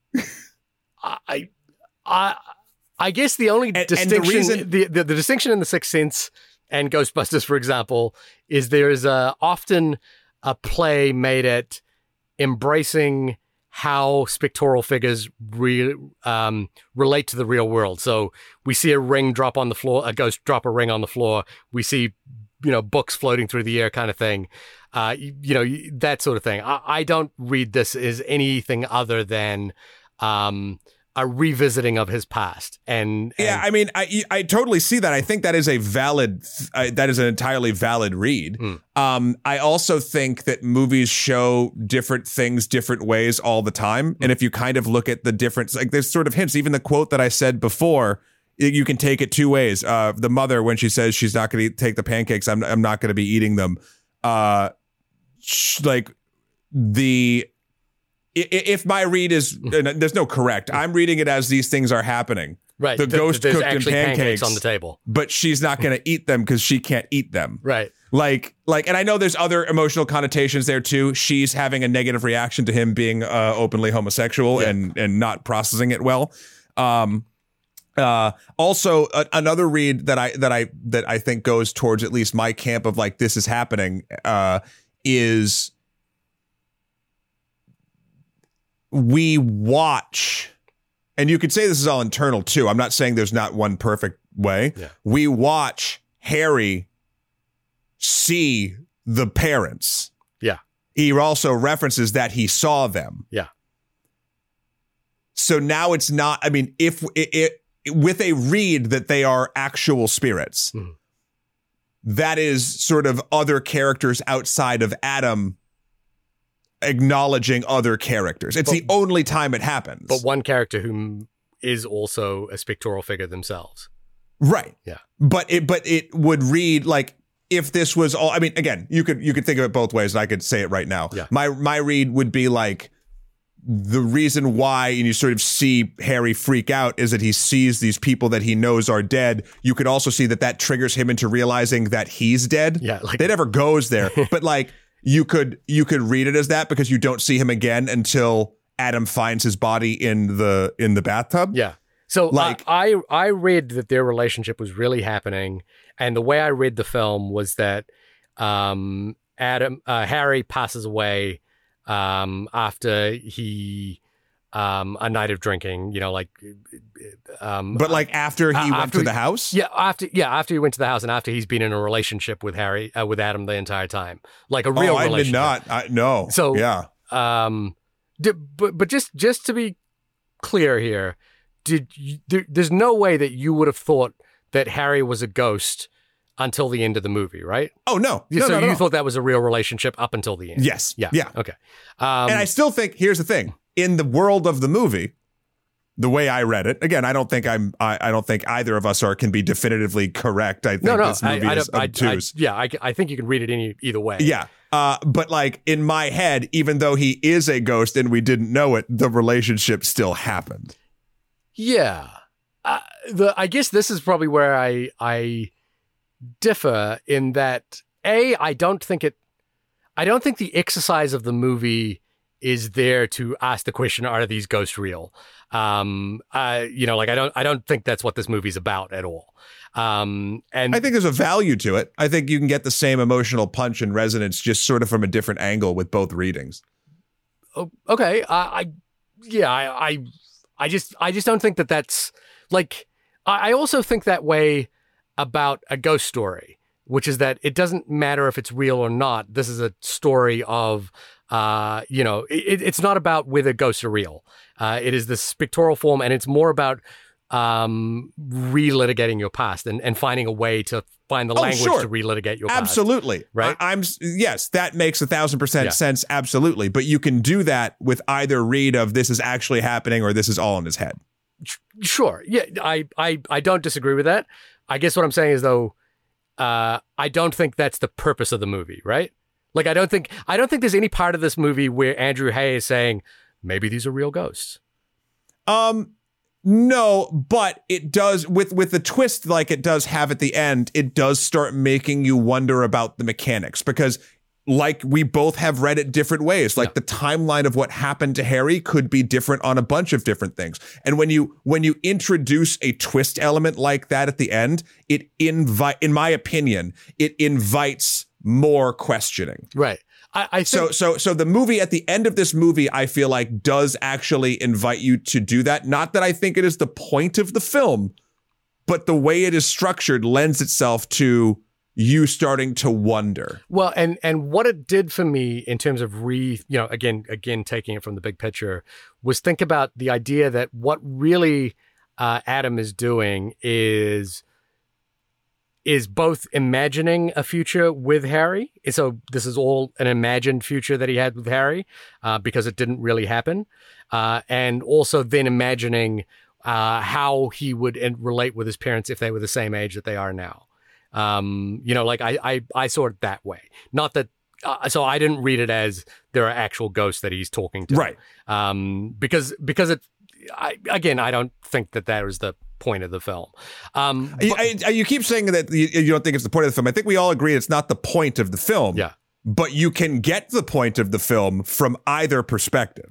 I I I guess the only and the distinction reason- the, the the distinction in the Sixth Sense and Ghostbusters, for example, is there is a often a play made at embracing how spectral figures re, um, relate to the real world. So we see a ring drop on the floor, a ghost drop a ring on the floor. We see, you know, books floating through the air, kind of thing. Uh, you, you know, that sort of thing. I, I don't read this as anything other than um, a revisiting of his past. And, and Yeah, I mean, I I totally see that. I think that is a valid, uh, that is an entirely valid read. Mm. Um, I also think that movies show different things different ways all the time. And if you kind of look at the difference, like there's sort of hints, even the quote that I said before, y- you can take it two ways. Uh, the mother, when she says she's not going to take the pancakes, I'm, I'm not going to be eating them. Uh, sh- like the, i- i- if my read is, and there's no correct, I'm reading it as these things are happening. right, The th- ghost there's cooked in actually pancakes. on the table. But she's not going to eat them because she can't eat them. Right. Like, like, and I know there's other emotional connotations there too. She's having a negative reaction to him being uh, openly homosexual Yeah. and and not processing it well. Um, uh, also, a, another read that I that I that I think goes towards at least my camp of like this is happening uh, is we watch. And you could say this is all internal too. I'm not saying there's not one perfect way. Yeah. We watch Harry see the parents. Yeah. He also references that he saw them. Yeah. So now it's not, I mean, if it, it with a read that they are actual spirits, Mhm. that is sort of other characters outside of Adam acknowledging other characters. It's But- the only time it happens. But one character who is also a spectral figure themselves. Right. Yeah. But it but it would read like if this was all I mean, again, you could you could think of it both ways, and I could say it right now. Yeah. My my read would be like the reason why, and you sort of see Harry freak out, is that he sees these people that he knows are dead. You could also see that that triggers him into realizing that he's dead. Yeah, like- They never goes there, but like you could you could read it as that because you don't see him again until Adam finds his body in the in the bathtub. Yeah. So Like- I, I I read that their relationship was really happening, and the way I read the film was that um, Adam uh, Harry passes away um, after he um, a night of drinking, you know, like. Um, but like after he uh, went after to he, the house? Yeah, after yeah, after he went to the house and after he's been in a relationship with Harry, uh, with Adam the entire time. Like a real oh, I relationship. did not. I, no. So, yeah. Um, did, but, but just, just to be clear here, did you, there, there's no way that you would have thought that Harry was a ghost until the end of the movie, right? Oh, no. no so no, no, you no. thought that was a real relationship up until the end? Yes. Yeah. Yeah. Okay. Um, and I still think, here's the thing. In the world of the movie, the way I read it, again, I don't think I'm, I, I don't think either of us are can be definitively correct. I think no, no, this movie I, I, is I, obtuse. I, yeah, I, I think you can read it any either way. Yeah. Uh, but like in my head, even though he is a ghost and we didn't know it, the relationship still happened. Yeah. Uh, the I guess this is probably where I I differ in that A, I don't think it I don't think the exercise of the movie is there to ask the question, are these ghosts real? Um, uh, you know, like I don't I don't think that's what this movie's about at all. Um, and I think there's a value to it. I think you can get the same emotional punch and resonance just sort of from a different angle with both readings. Oh, okay. I, I yeah, I, I, I just, I just don't think that that's like, I, I also think that way about a ghost story, which is that it doesn't matter if it's real or not. This is a story of, uh, you know, it, it's not about whether ghosts are real. Uh, it is this pictorial form, and it's more about um, relitigating your past and, and finding a way to find the oh, language sure. to relitigate your past. Absolutely. Right? I, I'm yes, that makes a thousand percent Yeah. sense. Absolutely. But you can do that with either read of this is actually happening or this is all in his head. Sure. Yeah, I, I, I don't disagree with that. I guess what I'm saying is, though, uh, I don't think that's the purpose of the movie, right? Like, I don't think I don't think there's any part of this movie where Andrew Hay is saying, maybe these are real ghosts. Um, no, but it does with with the twist like it does have at the end. It does start making you wonder about the mechanics because, like, we both have read it different ways. Like Yeah. the timeline of what happened to Harry could be different on a bunch of different things. And when you when you introduce a twist element like that at the end, it invite, in my opinion, it invites more questioning. Right. I, I think, So, so, so the movie at the end of this movie, I feel like does actually invite you to do that. Not that I think it is the point of the film, but the way it is structured lends itself to you starting to wonder. well, and and what it did for me in terms of re, you know, again, again, taking it from the big picture, was think about the idea that what really uh, Adam is doing is. is both imagining a future with Harry. So this is all an imagined future that he had with Harry uh, because it didn't really happen. Uh, and also then imagining uh, how he would in- relate with his parents if they were the same age that they are now. Um, you know, like I, I, I saw it that way. Not that, uh, so I didn't read it as there are actual ghosts that he's talking to. Right. Um, because, because it, I, again, I don't think that that was the point of the film. Um, You, but- I- you keep saying that you, you don't think it's the point of the film. I think we all agree it's not the point of the film. Yeah. But you can get the point of the film from either perspective.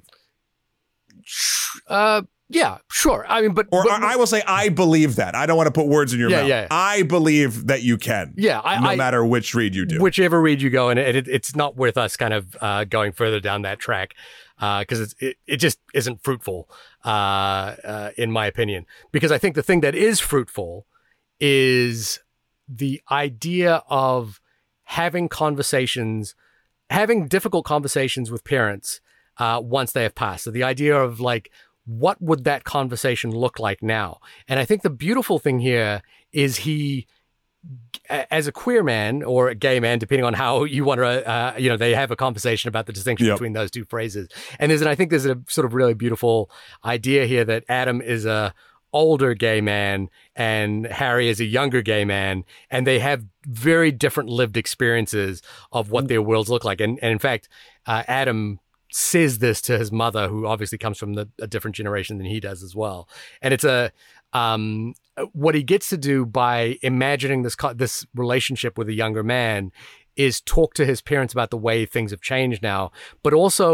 Uh, yeah, sure. I mean, but Or but, I will say, I believe that. I don't want to put words in your Yeah, mouth. yeah. I believe that you can. Yeah, I- no I- matter which read you do. whichever read you go, and it, it, it's not worth us kind of uh, going further down that track because it's it, it just isn't fruitful, uh, uh, in my opinion. Because I think the thing that is fruitful is the idea of having conversations, having difficult conversations with parents uh, once they have passed. So the idea of like, what would that conversation look like now? And I think the beautiful thing here is he, as a queer man or a gay man, depending on how you want to, uh, you know, they have a conversation about the distinction Yep. between those two phrases. And there's, and I think there's a sort of really beautiful idea here that Adam is a older gay man and Harry is a younger gay man, and they have very different lived experiences of what their worlds look like. And, and in fact, uh, Adam says this to his mother, who obviously comes from the, a different generation than he does as well. And it's a, um, what he gets to do by imagining this co- this relationship with a younger man is talk to his parents about the way things have changed now, but also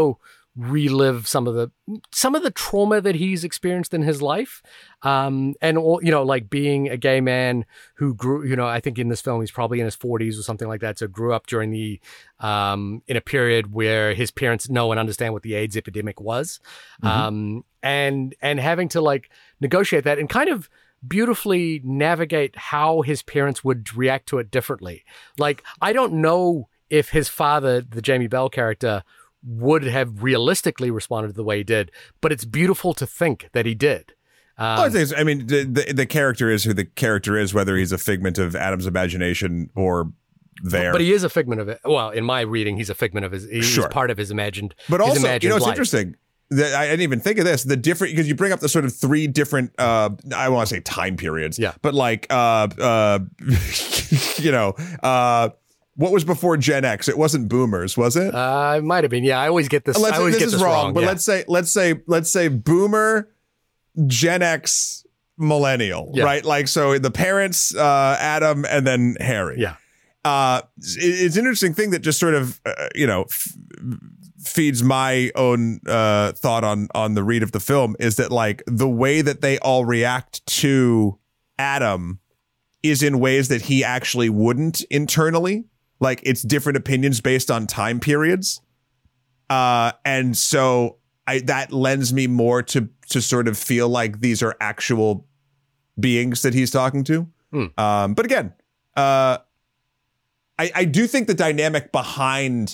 relive some of the some of the trauma that he's experienced in his life, um, and all, you know, like being a gay man who grew, you know, I think in this film he's probably in his forties or something like that, so grew up during the um, in a period where his parents know and understand what the AIDS epidemic was, mm-hmm. um, and and having to like negotiate that and kind of beautifully navigate how his parents would react to it differently. Like, I don't know if his father, the Jamie Bell character, would have realistically responded the way he did, but it's beautiful to think that he did. Um, oh, I, think I mean, the, the the character is who the character is, whether he's a figment of Adam's imagination or there. But he is a figment of it. Well, in my reading, he's a figment of his. He's sure. part of his imagined. But his also, imagined you know, it's life. interesting. That I didn't even think of this. The different, because you bring up the sort of three different, uh, I want to say time periods. Yeah. But like, uh, uh, you know, uh, what was before Gen X? It wasn't Boomers, was it? Uh, it might have been. Yeah, I always get this. Let's, I always this get is this wrong, wrong. but yeah. let's say, let's say, let's say Boomer, Gen X, Millennial, yeah. right? Like, so the parents, uh, Adam, and then Harry. Yeah. Uh, it, it's an interesting thing that just sort of, uh, you know. F- feeds my own uh, thought on on the read of the film is that like the way that they all react to Adam is in ways that he actually wouldn't internally. Like it's different opinions based on time periods. Uh, and so I that lends me more to to sort of feel like these are actual beings that he's talking to. Hmm. Um, but again, uh, I, I do think the dynamic behind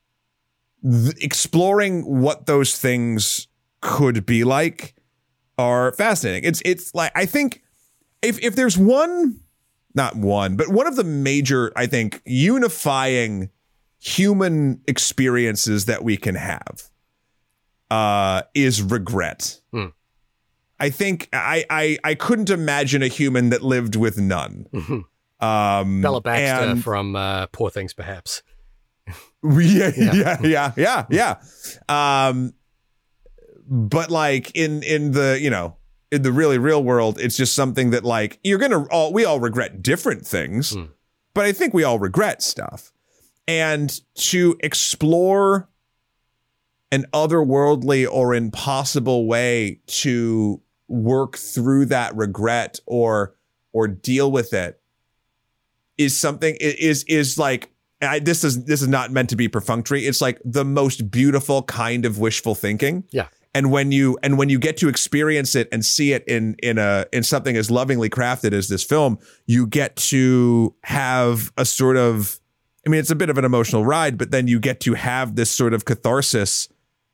th- exploring what those things could be like are fascinating. It's it's like I think if if there's one, not one, but one of the major, I think, unifying human experiences that we can have uh, is regret. Hmm. I think I, I I couldn't imagine a human that lived with none. Mm-hmm. Um, Bella Baxter and, from uh, Poor Things, perhaps. yeah, yeah, yeah, yeah, yeah. Um, but like in in the you know in the really real world, it's just something that like you're gonna all we all regret different things, mm. but I think we all regret stuff. And to explore an otherworldly or impossible way to work through that regret or or deal with it is something is is like I, this is this is not meant to be perfunctory. It's like the most beautiful kind of wishful thinking. Yeah. And when you and when you get to experience it and see it in in a in something as lovingly crafted as this film, you get to have a sort of I mean, it's a bit of an emotional ride, but then you get to have this sort of catharsis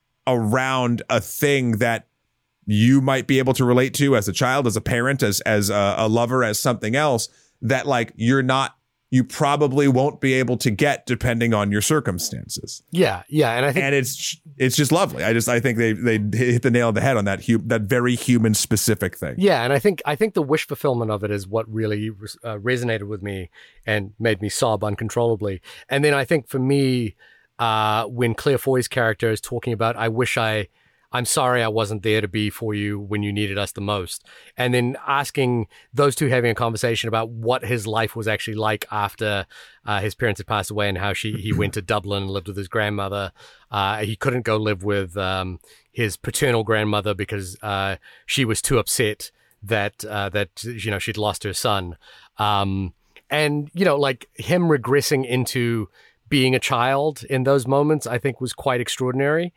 around a thing that you might be able to relate to as a child, as a parent, as as a, a lover, as something else that like you're not, you probably won't be able to get depending on your circumstances. Yeah, yeah, and I think and it's it's just lovely. I just I think they they hit the nail on the head on that hu- that very human specific thing. Yeah, and I think I think the wish fulfillment of it is what really uh, resonated with me and made me sob uncontrollably. And then I think for me, uh, when Claire Foy's character is talking about, I wish I. I'm sorry I wasn't there to be for you when you needed us the most. And then asking those two having a conversation about what his life was actually like after uh, his parents had passed away and how she he went to Dublin and lived with his grandmother. Uh, he couldn't go live with um, his paternal grandmother because uh, she was too upset that, uh, that you know, she'd lost her son. Um, and, you know, like him regressing into being a child in those moments, I think was quite extraordinary.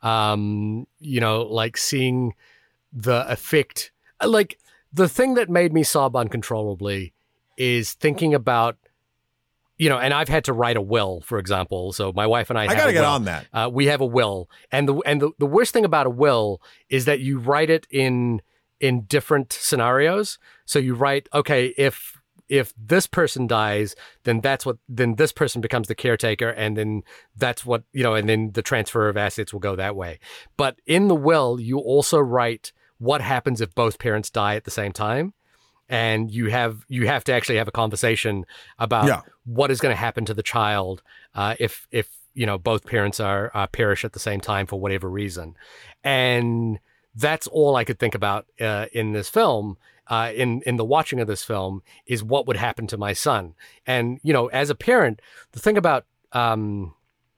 Um, you know, like seeing the effect, like the thing that made me sob uncontrollably is thinking about, you know, and I've had to write a will, for example. So my wife and I, I have gotta a get will. on that. Uh, we have a will. And the, and the, the worst thing about a will is that you write it in, in different scenarios. So you write, okay, if, if this person dies, then that's what, then this person becomes the caretaker. And then that's what, you know, and then the transfer of assets will go that way. But in the will, you also write what happens if both parents die at the same time. And you have, you have to actually have a conversation about yeah. what is going to happen to the child uh, if, if, you know, both parents are uh, perish at the same time for whatever reason. And that's all I could think about uh, in this film. Uh, in, in the watching of this film is what would happen to my son. And, you know, as a parent, the thing about um,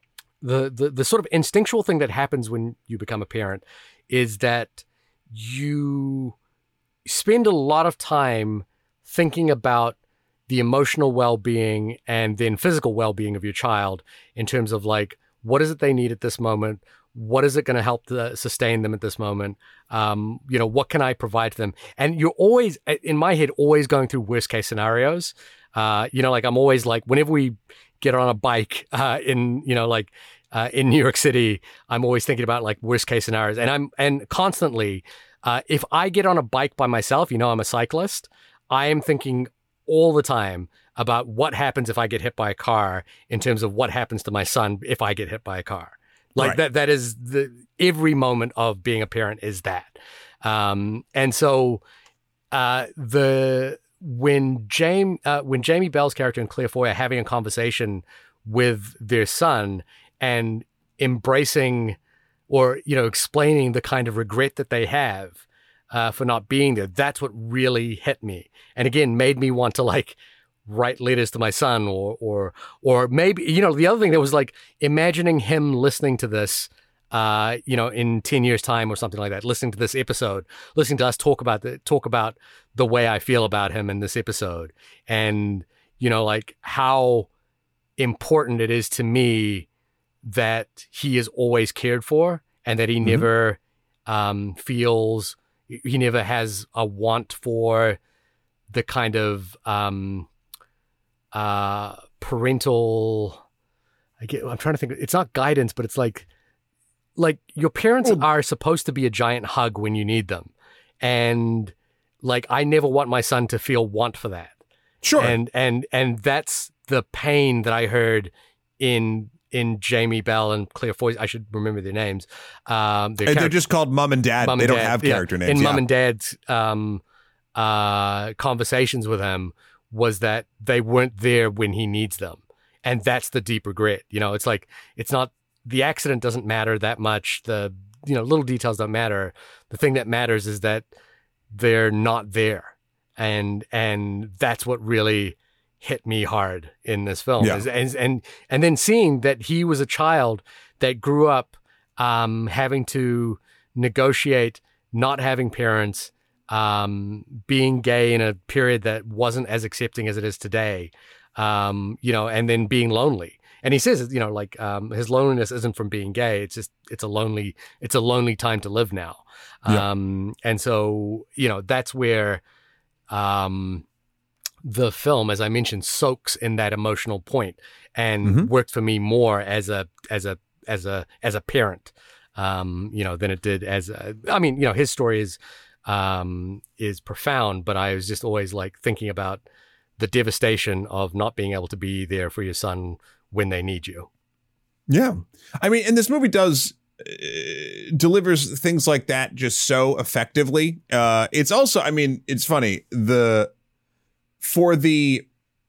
the, the the sort of instinctual thing that happens when you become a parent is that you spend a lot of time thinking about the emotional well-being and then physical well-being of your child in terms of like, what is it they need at this moment? What is it going to help to sustain them at this moment? Um, you know, what can I provide to them? And you're always, in my head, always going through worst case scenarios. Uh, you know, like I'm always like, whenever we get on a bike uh, in, you know, like uh, in New York City, I'm always thinking about like worst case scenarios. And I'm, and constantly, uh, if I get on a bike by myself, you know, I'm a cyclist, I am thinking all the time about what happens if I get hit by a car in terms of what happens to my son if I get hit by a car. Like Right. that, that is the, every moment of being a parent is that. Um, and so, uh, the, when Jamie, uh, when Jamie Bell's character and Claire Foy are having a conversation with their son and embracing or, you know, explaining the kind of regret that they have, uh, for not being there, that's what really hit me. And again, made me want to like, write letters to my son or or or maybe, you know, the other thing that was like imagining him listening to this uh you know in ten years time or something like that, listening to this episode, listening to us talk about the talk about the way I feel about him in this episode, and you know, like how important it is to me that he is always cared for and that he mm-hmm. never um feels he never has a want for the kind of um Uh, parental, I get, I'm trying to think, it's not guidance, but it's like, like your parents oh. are supposed to be a giant hug when you need them. And like, I never want my son to feel want for that. Sure. And, and, and that's the pain that I heard in, in Jamie Bell and Claire Foy. I should remember their names. Um, they're, they're just called mom and dad. Mom they and don't dad. have character yeah. names. In yeah. mom and dad's, um, uh, conversations with him, was that they weren't there when he needs them. And that's the deep regret. You know, it's like, it's not, the accident doesn't matter that much. The, you know, little details don't matter. The thing that matters is that they're not there. And, and that's what really hit me hard in this film. Yeah. Is, and, and, and then seeing that he was a child that grew up, um, having to negotiate not having parents, um, being gay in a period that wasn't as accepting as it is today, um, you know, and then being lonely. And he says, you know, like, um, his loneliness isn't from being gay. It's just, it's a lonely, it's a lonely time to live now. Yeah. Um, and so, you know, that's where, um, the film, as I mentioned, soaks in that emotional point and mm-hmm. worked for me more as a, as a, as a, as a parent, um, you know, than it did as a, I mean, you know, his story is, um, is profound, but I was just always like thinking about the devastation of not being able to be there for your son when they need you. Yeah. I mean, and this movie does uh, delivers things like that just so effectively. Uh, it's also, I mean, it's funny, the, for the,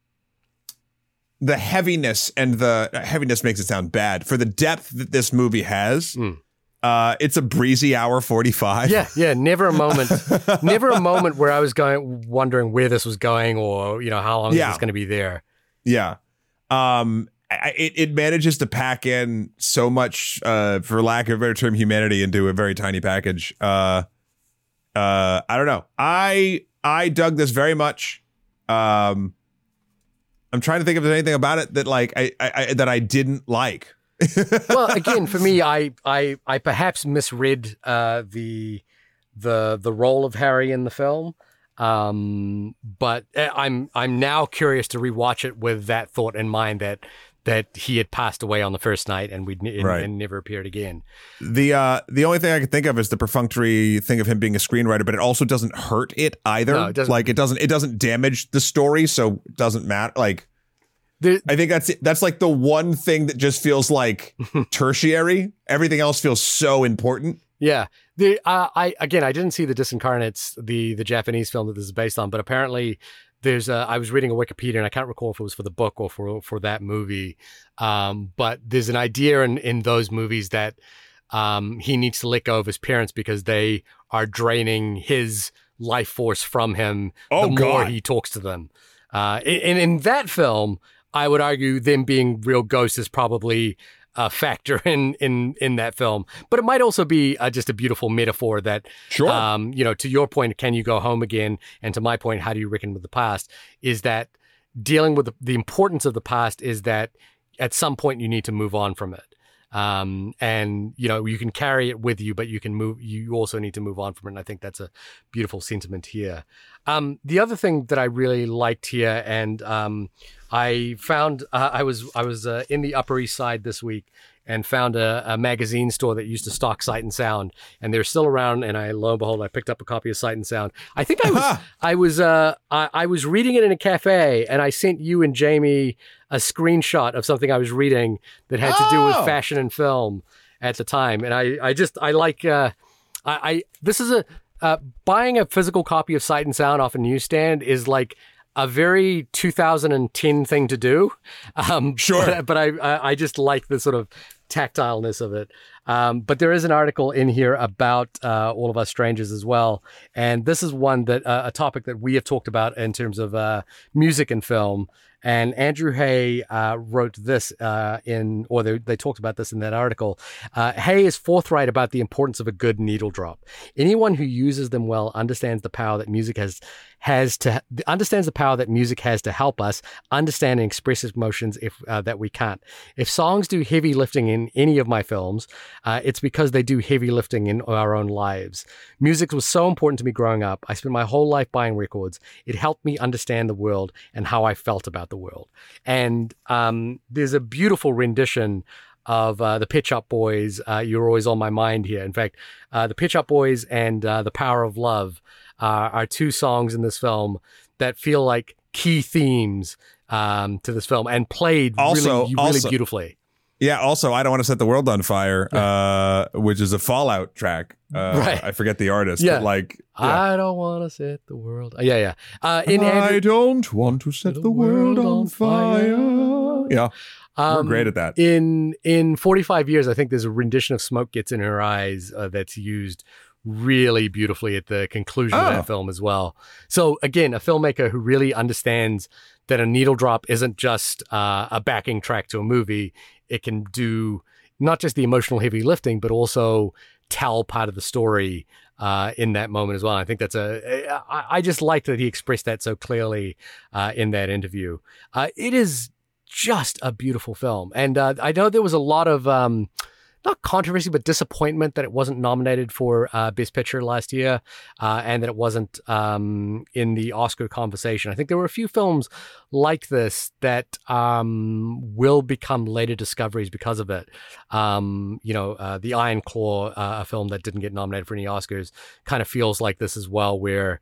the heaviness and the heaviness makes it sound bad, for the depth that this movie has. Mm. Uh, it's a breezy hour forty-five. Yeah, yeah. Never a moment, never a moment where I was going, wondering where this was going, or you know, how long yeah. is this going to be there. Yeah, um, I, it it manages to pack in so much, uh, for lack of a better term, humanity into a very tiny package. Uh, uh, I don't know. I I dug this very much. Um, I'm trying to think if there's anything about it that like I, I, I that I didn't like. Well, again, for me, I I I perhaps misread uh, the the the role of Harry in the film, um, but I'm I'm now curious to rewatch it with that thought in mind that that he had passed away on the first night and we'd and, right. and never appeared again. The uh, the only thing I could think of is the perfunctory thing of him being a screenwriter, but it also doesn't hurt it either. No, it doesn't. Like it doesn't it doesn't damage the story, so it doesn't matter. Like. The, I think that's that's like the one thing that just feels like tertiary. Everything else feels so important. Yeah. The uh, I again, I didn't see the Disincarnates, the the Japanese film that this is based on, but apparently there's a, I was reading a Wikipedia and I can't recall if it was for the book or for for that movie. Um, but there's an idea in in those movies that um, he needs to let go of his parents because they are draining his life force from him oh, the more God. he talks to them. Uh, and in that film, I would argue them being real ghosts is probably uh, factor in in in that film. But it might also be uh, just a beautiful metaphor that, Sure. um, you know, to your point, can you go home again? And to my point, how do you reckon with the past? Is that dealing with the, the importance of the past is that at some point you need to move on from it. Um, and you know, you can carry it with you, but you can move, you also need to move on from it. And I think that's a beautiful sentiment here. Um, the other thing that I really liked here, and, um, I found, uh, I was, I was, uh, in the Upper East Side this week and found a, a magazine store that used to stock Sight and Sound, and they're still around. And I, lo and behold, I picked up a copy of Sight and Sound. I think I was, I was, uh, I, I was reading it in a cafe, and I sent you and Jamie a screenshot of something I was reading that had to do with Oh. fashion and film at the time. And I, I just, I like, uh, I, I, this is a, uh, buying a physical copy of Sight and Sound off a newsstand is like a very two thousand ten thing to do. Um, Sure. But, but I, I, I just like the sort of tactileness of it. Um, but there is an article in here about uh, All of Us Strangers as well. And this is one that, uh, a topic that we have talked about in terms of uh, music and film. And Andrew Hay uh, wrote this uh, in, or they, they talked about this in that article. Uh, Hay is forthright about the importance of a good needle drop. Anyone who uses them well understands the power that music has has to understands the power that music has to help us understand and express emotions if uh, that we can't. If songs do heavy lifting in any of my films, uh, it's because they do heavy lifting in our own lives. Music was so important to me growing up. I spent my whole life buying records. It helped me understand the world and how I felt about the world. And um, there's a beautiful rendition of uh, the Pet Shop Boys, uh, You're Always on My Mind here. In fact, uh, the Pet Shop Boys and uh, The Power of Love uh, are two songs in this film that feel like key themes um, to this film and played Also- really, really also- beautifully. Yeah. Also, I Don't Want to Set the World on Fire, uh, which is a Fallout track. Uh, Right. I forget the artist, Yeah. but like, yeah. I don't want to set the world. Uh, yeah, yeah. Uh, in I Andrew, don't want to set the world on fire. Yeah, we're um, great at that. In in forty-five years, I think there's a rendition of Smoke Gets in Her Eyes uh, that's used really beautifully at the conclusion of Oh. that film as well. So again, a filmmaker who really understands that a needle drop isn't just uh, a backing track to a movie. It can do not just the emotional heavy lifting, but also tell part of the story uh, in that moment as well. I think that's a, I, I just like that he expressed that so clearly uh, in that interview. Uh, it is just a beautiful film. And uh, I know there was a lot of, um, not controversy, but disappointment that it wasn't nominated for uh, Best Picture last year uh, and that it wasn't um, in the Oscar conversation. I think there were a few films like this that um, will become later discoveries because of it. Um, you know, uh, The Iron Claw, uh, a film that didn't get nominated for any Oscars, kind of feels like this as well, where,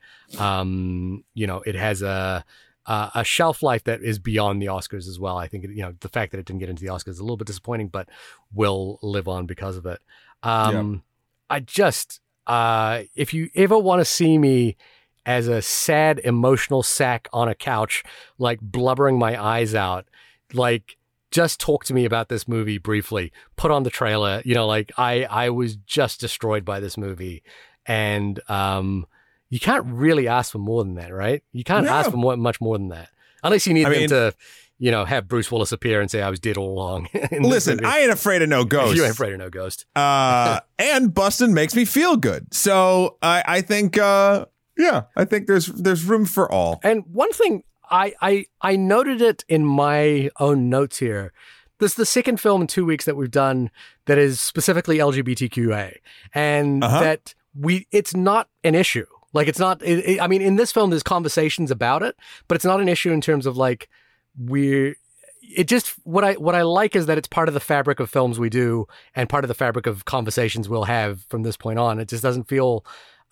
um, you know, it has a, Uh, a shelf life that is beyond the Oscars as well. I think, you know, the fact that it didn't get into the Oscars is a little bit disappointing, but will live on because of it. Um, I just, uh, if you ever want to see me as a sad, emotional sack on a couch, like blubbering my eyes out, like, just talk to me about this movie briefly. Put on the trailer. You know, like I, I was just destroyed by this movie. And, um, you can't really ask for more than that, right? You can't No. ask for more, much more than that. Unless you need I them mean- to, you know, have Bruce Willis appear and say, I was dead all along. in this Listen, movie. I ain't afraid of no ghosts. You ain't afraid of no ghost. uh, and Bustin' makes me feel good. So I, I think, uh, yeah, I think there's there's room for all. And one thing, I, I, I noted it in my own notes here. This is the second film in two weeks that we've done that is specifically L G B T Q A. And Uh-huh. that we, it's not an issue. Like it's not, it, it, I mean, in this film, there's conversations about it, but it's not an issue in terms of like, we're, it just, what I, what I like is that it's part of the fabric of films we do and part of the fabric of conversations we'll have from this point on. It just doesn't feel,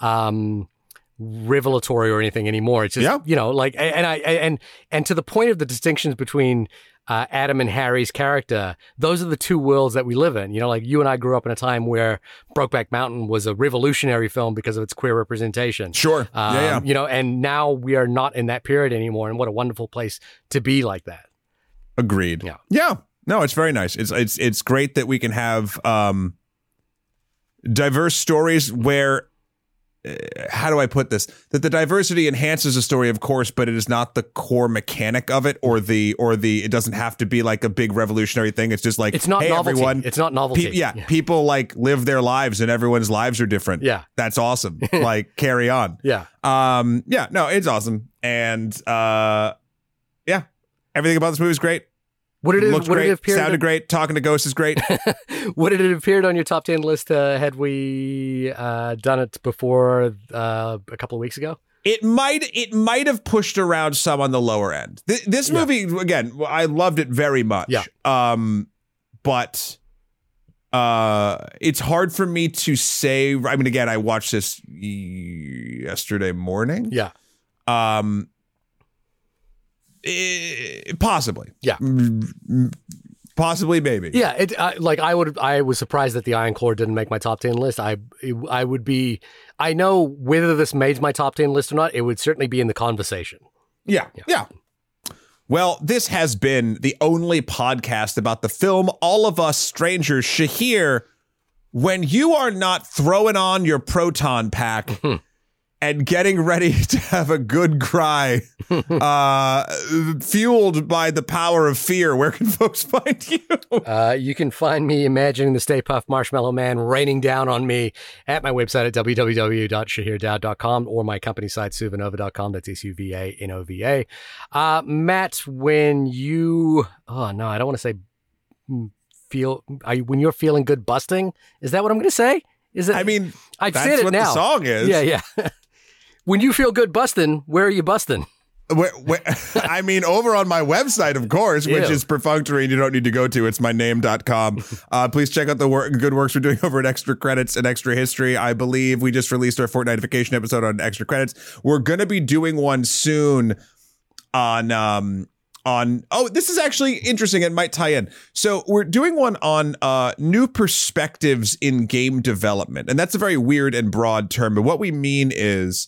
um, revelatory or anything anymore. It's just, Yeah. you know, like, and I, and, and to the point of the distinctions between, Uh, Adam and Harry's character, those are the two worlds that we live in. You know, like you and I grew up in a time where Brokeback Mountain was a revolutionary film because of its queer representation. Sure. Um, yeah, yeah. You know, and now we are not in that period anymore. And what a wonderful place to be like that. Agreed. Yeah. Yeah. No, it's very nice. It's it's it's great that we can have um diverse stories where how do I put this? That the diversity enhances a story, of course, but it is not the core mechanic of it, or the or the. It doesn't have to be like a big revolutionary thing. It's just like it's not hey, novelty. everyone. It's not novelty. Pe- yeah, yeah, people like live their lives, and everyone's lives are different. Yeah, that's awesome. Like carry on. Yeah. Um. Yeah. No, it's awesome, and uh, yeah, everything about this movie is great. What did it, Looked what great, did it appear sounded to, great, talking to ghosts is great. What did it appeared on your top ten list? Uh, had we uh, done it before uh, a couple of weeks ago? It might it might have pushed around some on the lower end. Th- this movie, yeah. again, I loved it very much. Yeah. Um, but uh, it's hard for me to say. I mean, again, I watched this yesterday morning. Yeah. Um. It, possibly. Yeah. Possibly, maybe. Yeah. It uh, like I would. I was surprised that the Iron Claw didn't make my top ten list. I I would be. I know whether this made my top ten list or not. It would certainly be in the conversation. Yeah. Yeah. yeah. Well, this has been the only podcast about the film All of Us Strangers. Shahir, when you are not throwing on your proton pack and getting ready to have a good cry, uh, fueled by the power of fear, where can folks find you? Uh, you can find me imagining the Stay Puft Marshmallow Man raining down on me at my website at w w w dot shahir daud dot com or my company site, suvanova dot com. That's S U V A N O V A. Uh, Matt, when you... Oh, no, I don't want to say... feel. Are you, when you're feeling good busting? Is that what I'm going to say? Is it? I mean, I've that's said it what now. the song is. Yeah, yeah. When you feel good busting, where are you busting? Where, where, I mean, over on my website, of course, which Ew. is perfunctory and you don't need to go to. It's my name dot com. Uh, please check out the work, good works we're doing over at Extra Credits and Extra History. I believe we just released our Fortnitification episode on Extra Credits. We're going to be doing one soon on... Um, on oh this is actually interesting, it might tie in. So we're doing one on uh new perspectives in game development, and that's a very weird and broad term, but what we mean is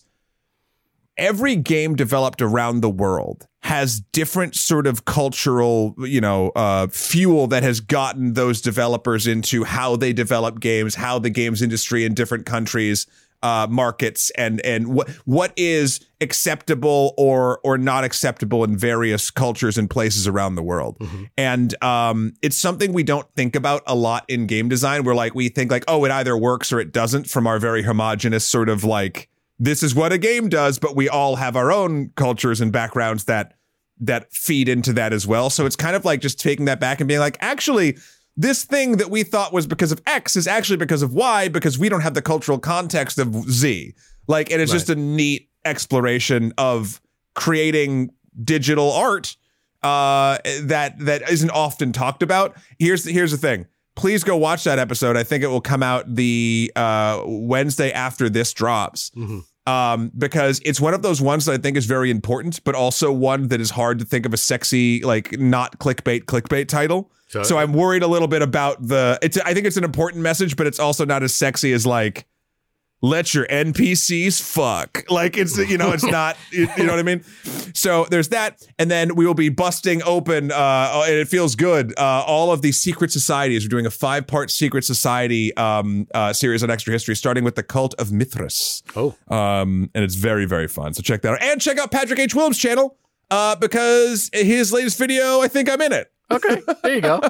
every game developed around the world has different sort of cultural, you know, uh fuel that has gotten those developers into how they develop games, how the games industry in different countries Uh, markets and and what what is acceptable or or not acceptable in various cultures and places around the world. Mm-hmm. And um, it's something we don't think about a lot in game design. We're like, we think like, oh, it either works or it doesn't, from our very homogenous sort of like, this is what a game does, but we all have our own cultures and backgrounds that that feed into that as well. So it's kind of like just taking that back and being like, actually, this thing that we thought was because of X is actually because of Y, because we don't have the cultural context of Z. Like, and it's right. just a neat exploration of creating digital art uh, that that isn't often talked about. Here's the, here's the thing. Please go watch that episode. I think it will come out the uh, Wednesday after this drops. Mm-hmm. Um, because it's one of those ones that I think is very important, but also one that is hard to think of a sexy, like not clickbait, clickbait title. So, so I'm worried a little bit about the, it's, I think it's an important message, but it's also not as sexy as like, let your N P Cs fuck. Like it's, you know, it's not, you, you know what I mean? So there's that. And then we will be busting open, uh, and it feels good. Uh, all of these secret societies. We're doing a five part secret society, um, uh, series on Extra History, starting with the Cult of Mithras. Oh, um, and it's very, very fun. So check that out, and check out Patrick H. Williams' channel, uh, because his latest video, I think I'm in it. Okay, there you go.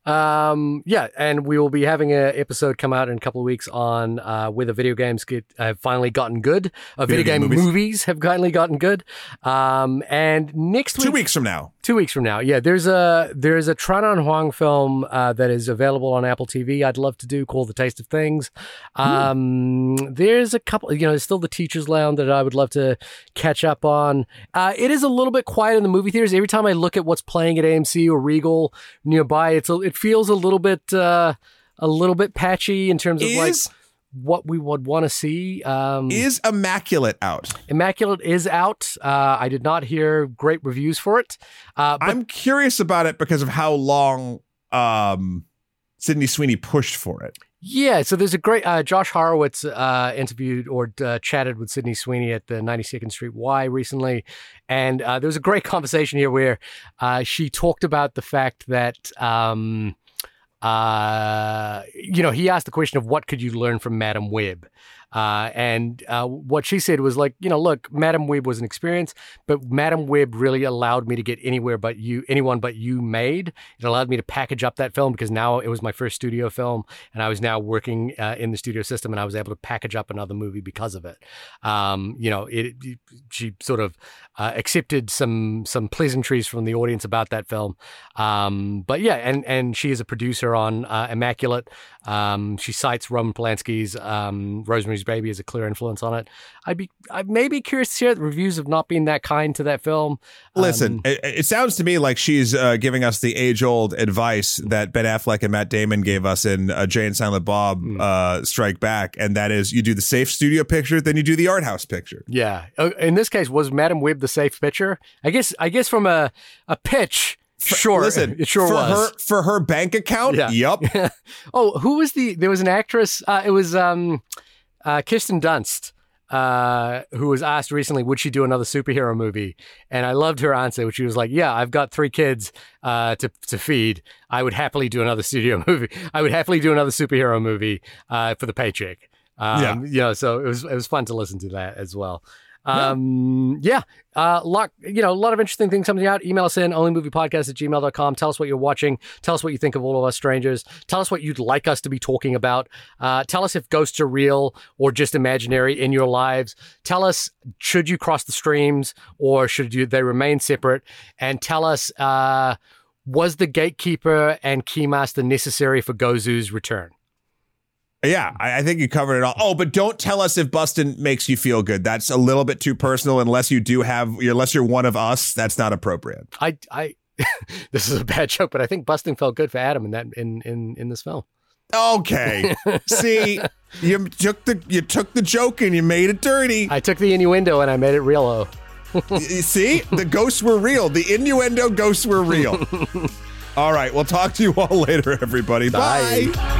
Um, yeah, and we will be having an episode come out in a couple of weeks on uh, whether video games get, have finally gotten good. Uh, video, video game movies. movies have finally gotten good. Um, and next week, two weeks from now, two weeks from now, yeah, there's a there's a Tran Anh Huang film uh, that is available on Apple T V. I'd love to do called The Taste of Things. Um, there's a couple, you know, there's still The Teacher's Lounge that I would love to catch up on. Uh, it is a little bit quiet in the movie theaters. Every time I look at what's playing at A M C or Regal nearby, it's a, it feels a little bit uh, a little bit patchy in terms of is, like what we would want to see. Um, is Immaculate out? Immaculate is out. Uh, I did not hear great reviews for it. Uh, but I'm curious about it because of how long um, Sydney Sweeney pushed for it. Yeah, so there's a great uh, Josh Horowitz uh, interviewed or uh, chatted with Sydney Sweeney at the ninety-second Street Y recently, and uh, there was a great conversation here where uh, she talked about the fact that um, uh, you know, he asked the question of what could you learn from Madam Web, Uh, and uh, what she said was like, you know, look, Madam Web was an experience, but Madam Web really allowed me to get anywhere but you, anyone but you made. It allowed me to package up that film because now it was my first studio film, and I was now working uh, in the studio system, and I was able to package up another movie because of it. Um, you know, it, it she sort of uh, accepted some some pleasantries from the audience about that film. Um, but yeah, and and she is a producer on uh, Immaculate. Um, she cites Roman Polanski's um, Rosemary's Baby as a clear influence on it. I'd be I may be curious to hear the reviews have not been that kind to that film. Listen, Um, it, it sounds to me like she's uh, giving us the age-old advice that Ben Affleck and Matt Damon gave us in uh, Jay and Silent Bob Mm. uh, Strike Back, and that is you do the safe studio picture, then you do the art house picture. Yeah. Uh, In this case, was Madam Web the safe pitcher? I guess. I guess from a a pitch, sure. Listen, it sure for was. her for her bank account. Yeah. Yep. Oh, who was the? There was an actress. Uh, it was um, uh, Kirsten Dunst, uh, who was asked recently, would she do another superhero movie? And I loved her answer, which she was like, "Yeah, I've got three kids uh, to to feed. I would happily do another studio movie. I would happily do another superhero movie uh, for the paycheck." Um, Yeah. You know, so it was it was fun to listen to that as well. Um, yeah. Uh, lot, you know, a lot of interesting things coming out. Email us in onlymoviepodcast at gmail dot com. Tell us what you're watching. Tell us what you think of All of Us Strangers. Tell us what you'd like us to be talking about. Uh, tell us if ghosts are real or just imaginary in your lives. Tell us, should you cross the streams or should you, they remain separate? And tell us, uh, was the Gatekeeper and Keymaster necessary for Gozu's return? Yeah, I, I think you covered it all. Oh, but don't tell us if Bustin makes you feel good. That's a little bit too personal. Unless you do have, unless you're one of us, that's not appropriate. I, I, this is a bad joke, but I think busting felt good for Adam in that in in in this film. Okay, see, you took the you took the joke and you made it dirty. I took the innuendo and I made it real. Oh, You see, the ghosts were real. The innuendo ghosts were real. All right, we'll talk to you all later, everybody. Bye. Bye.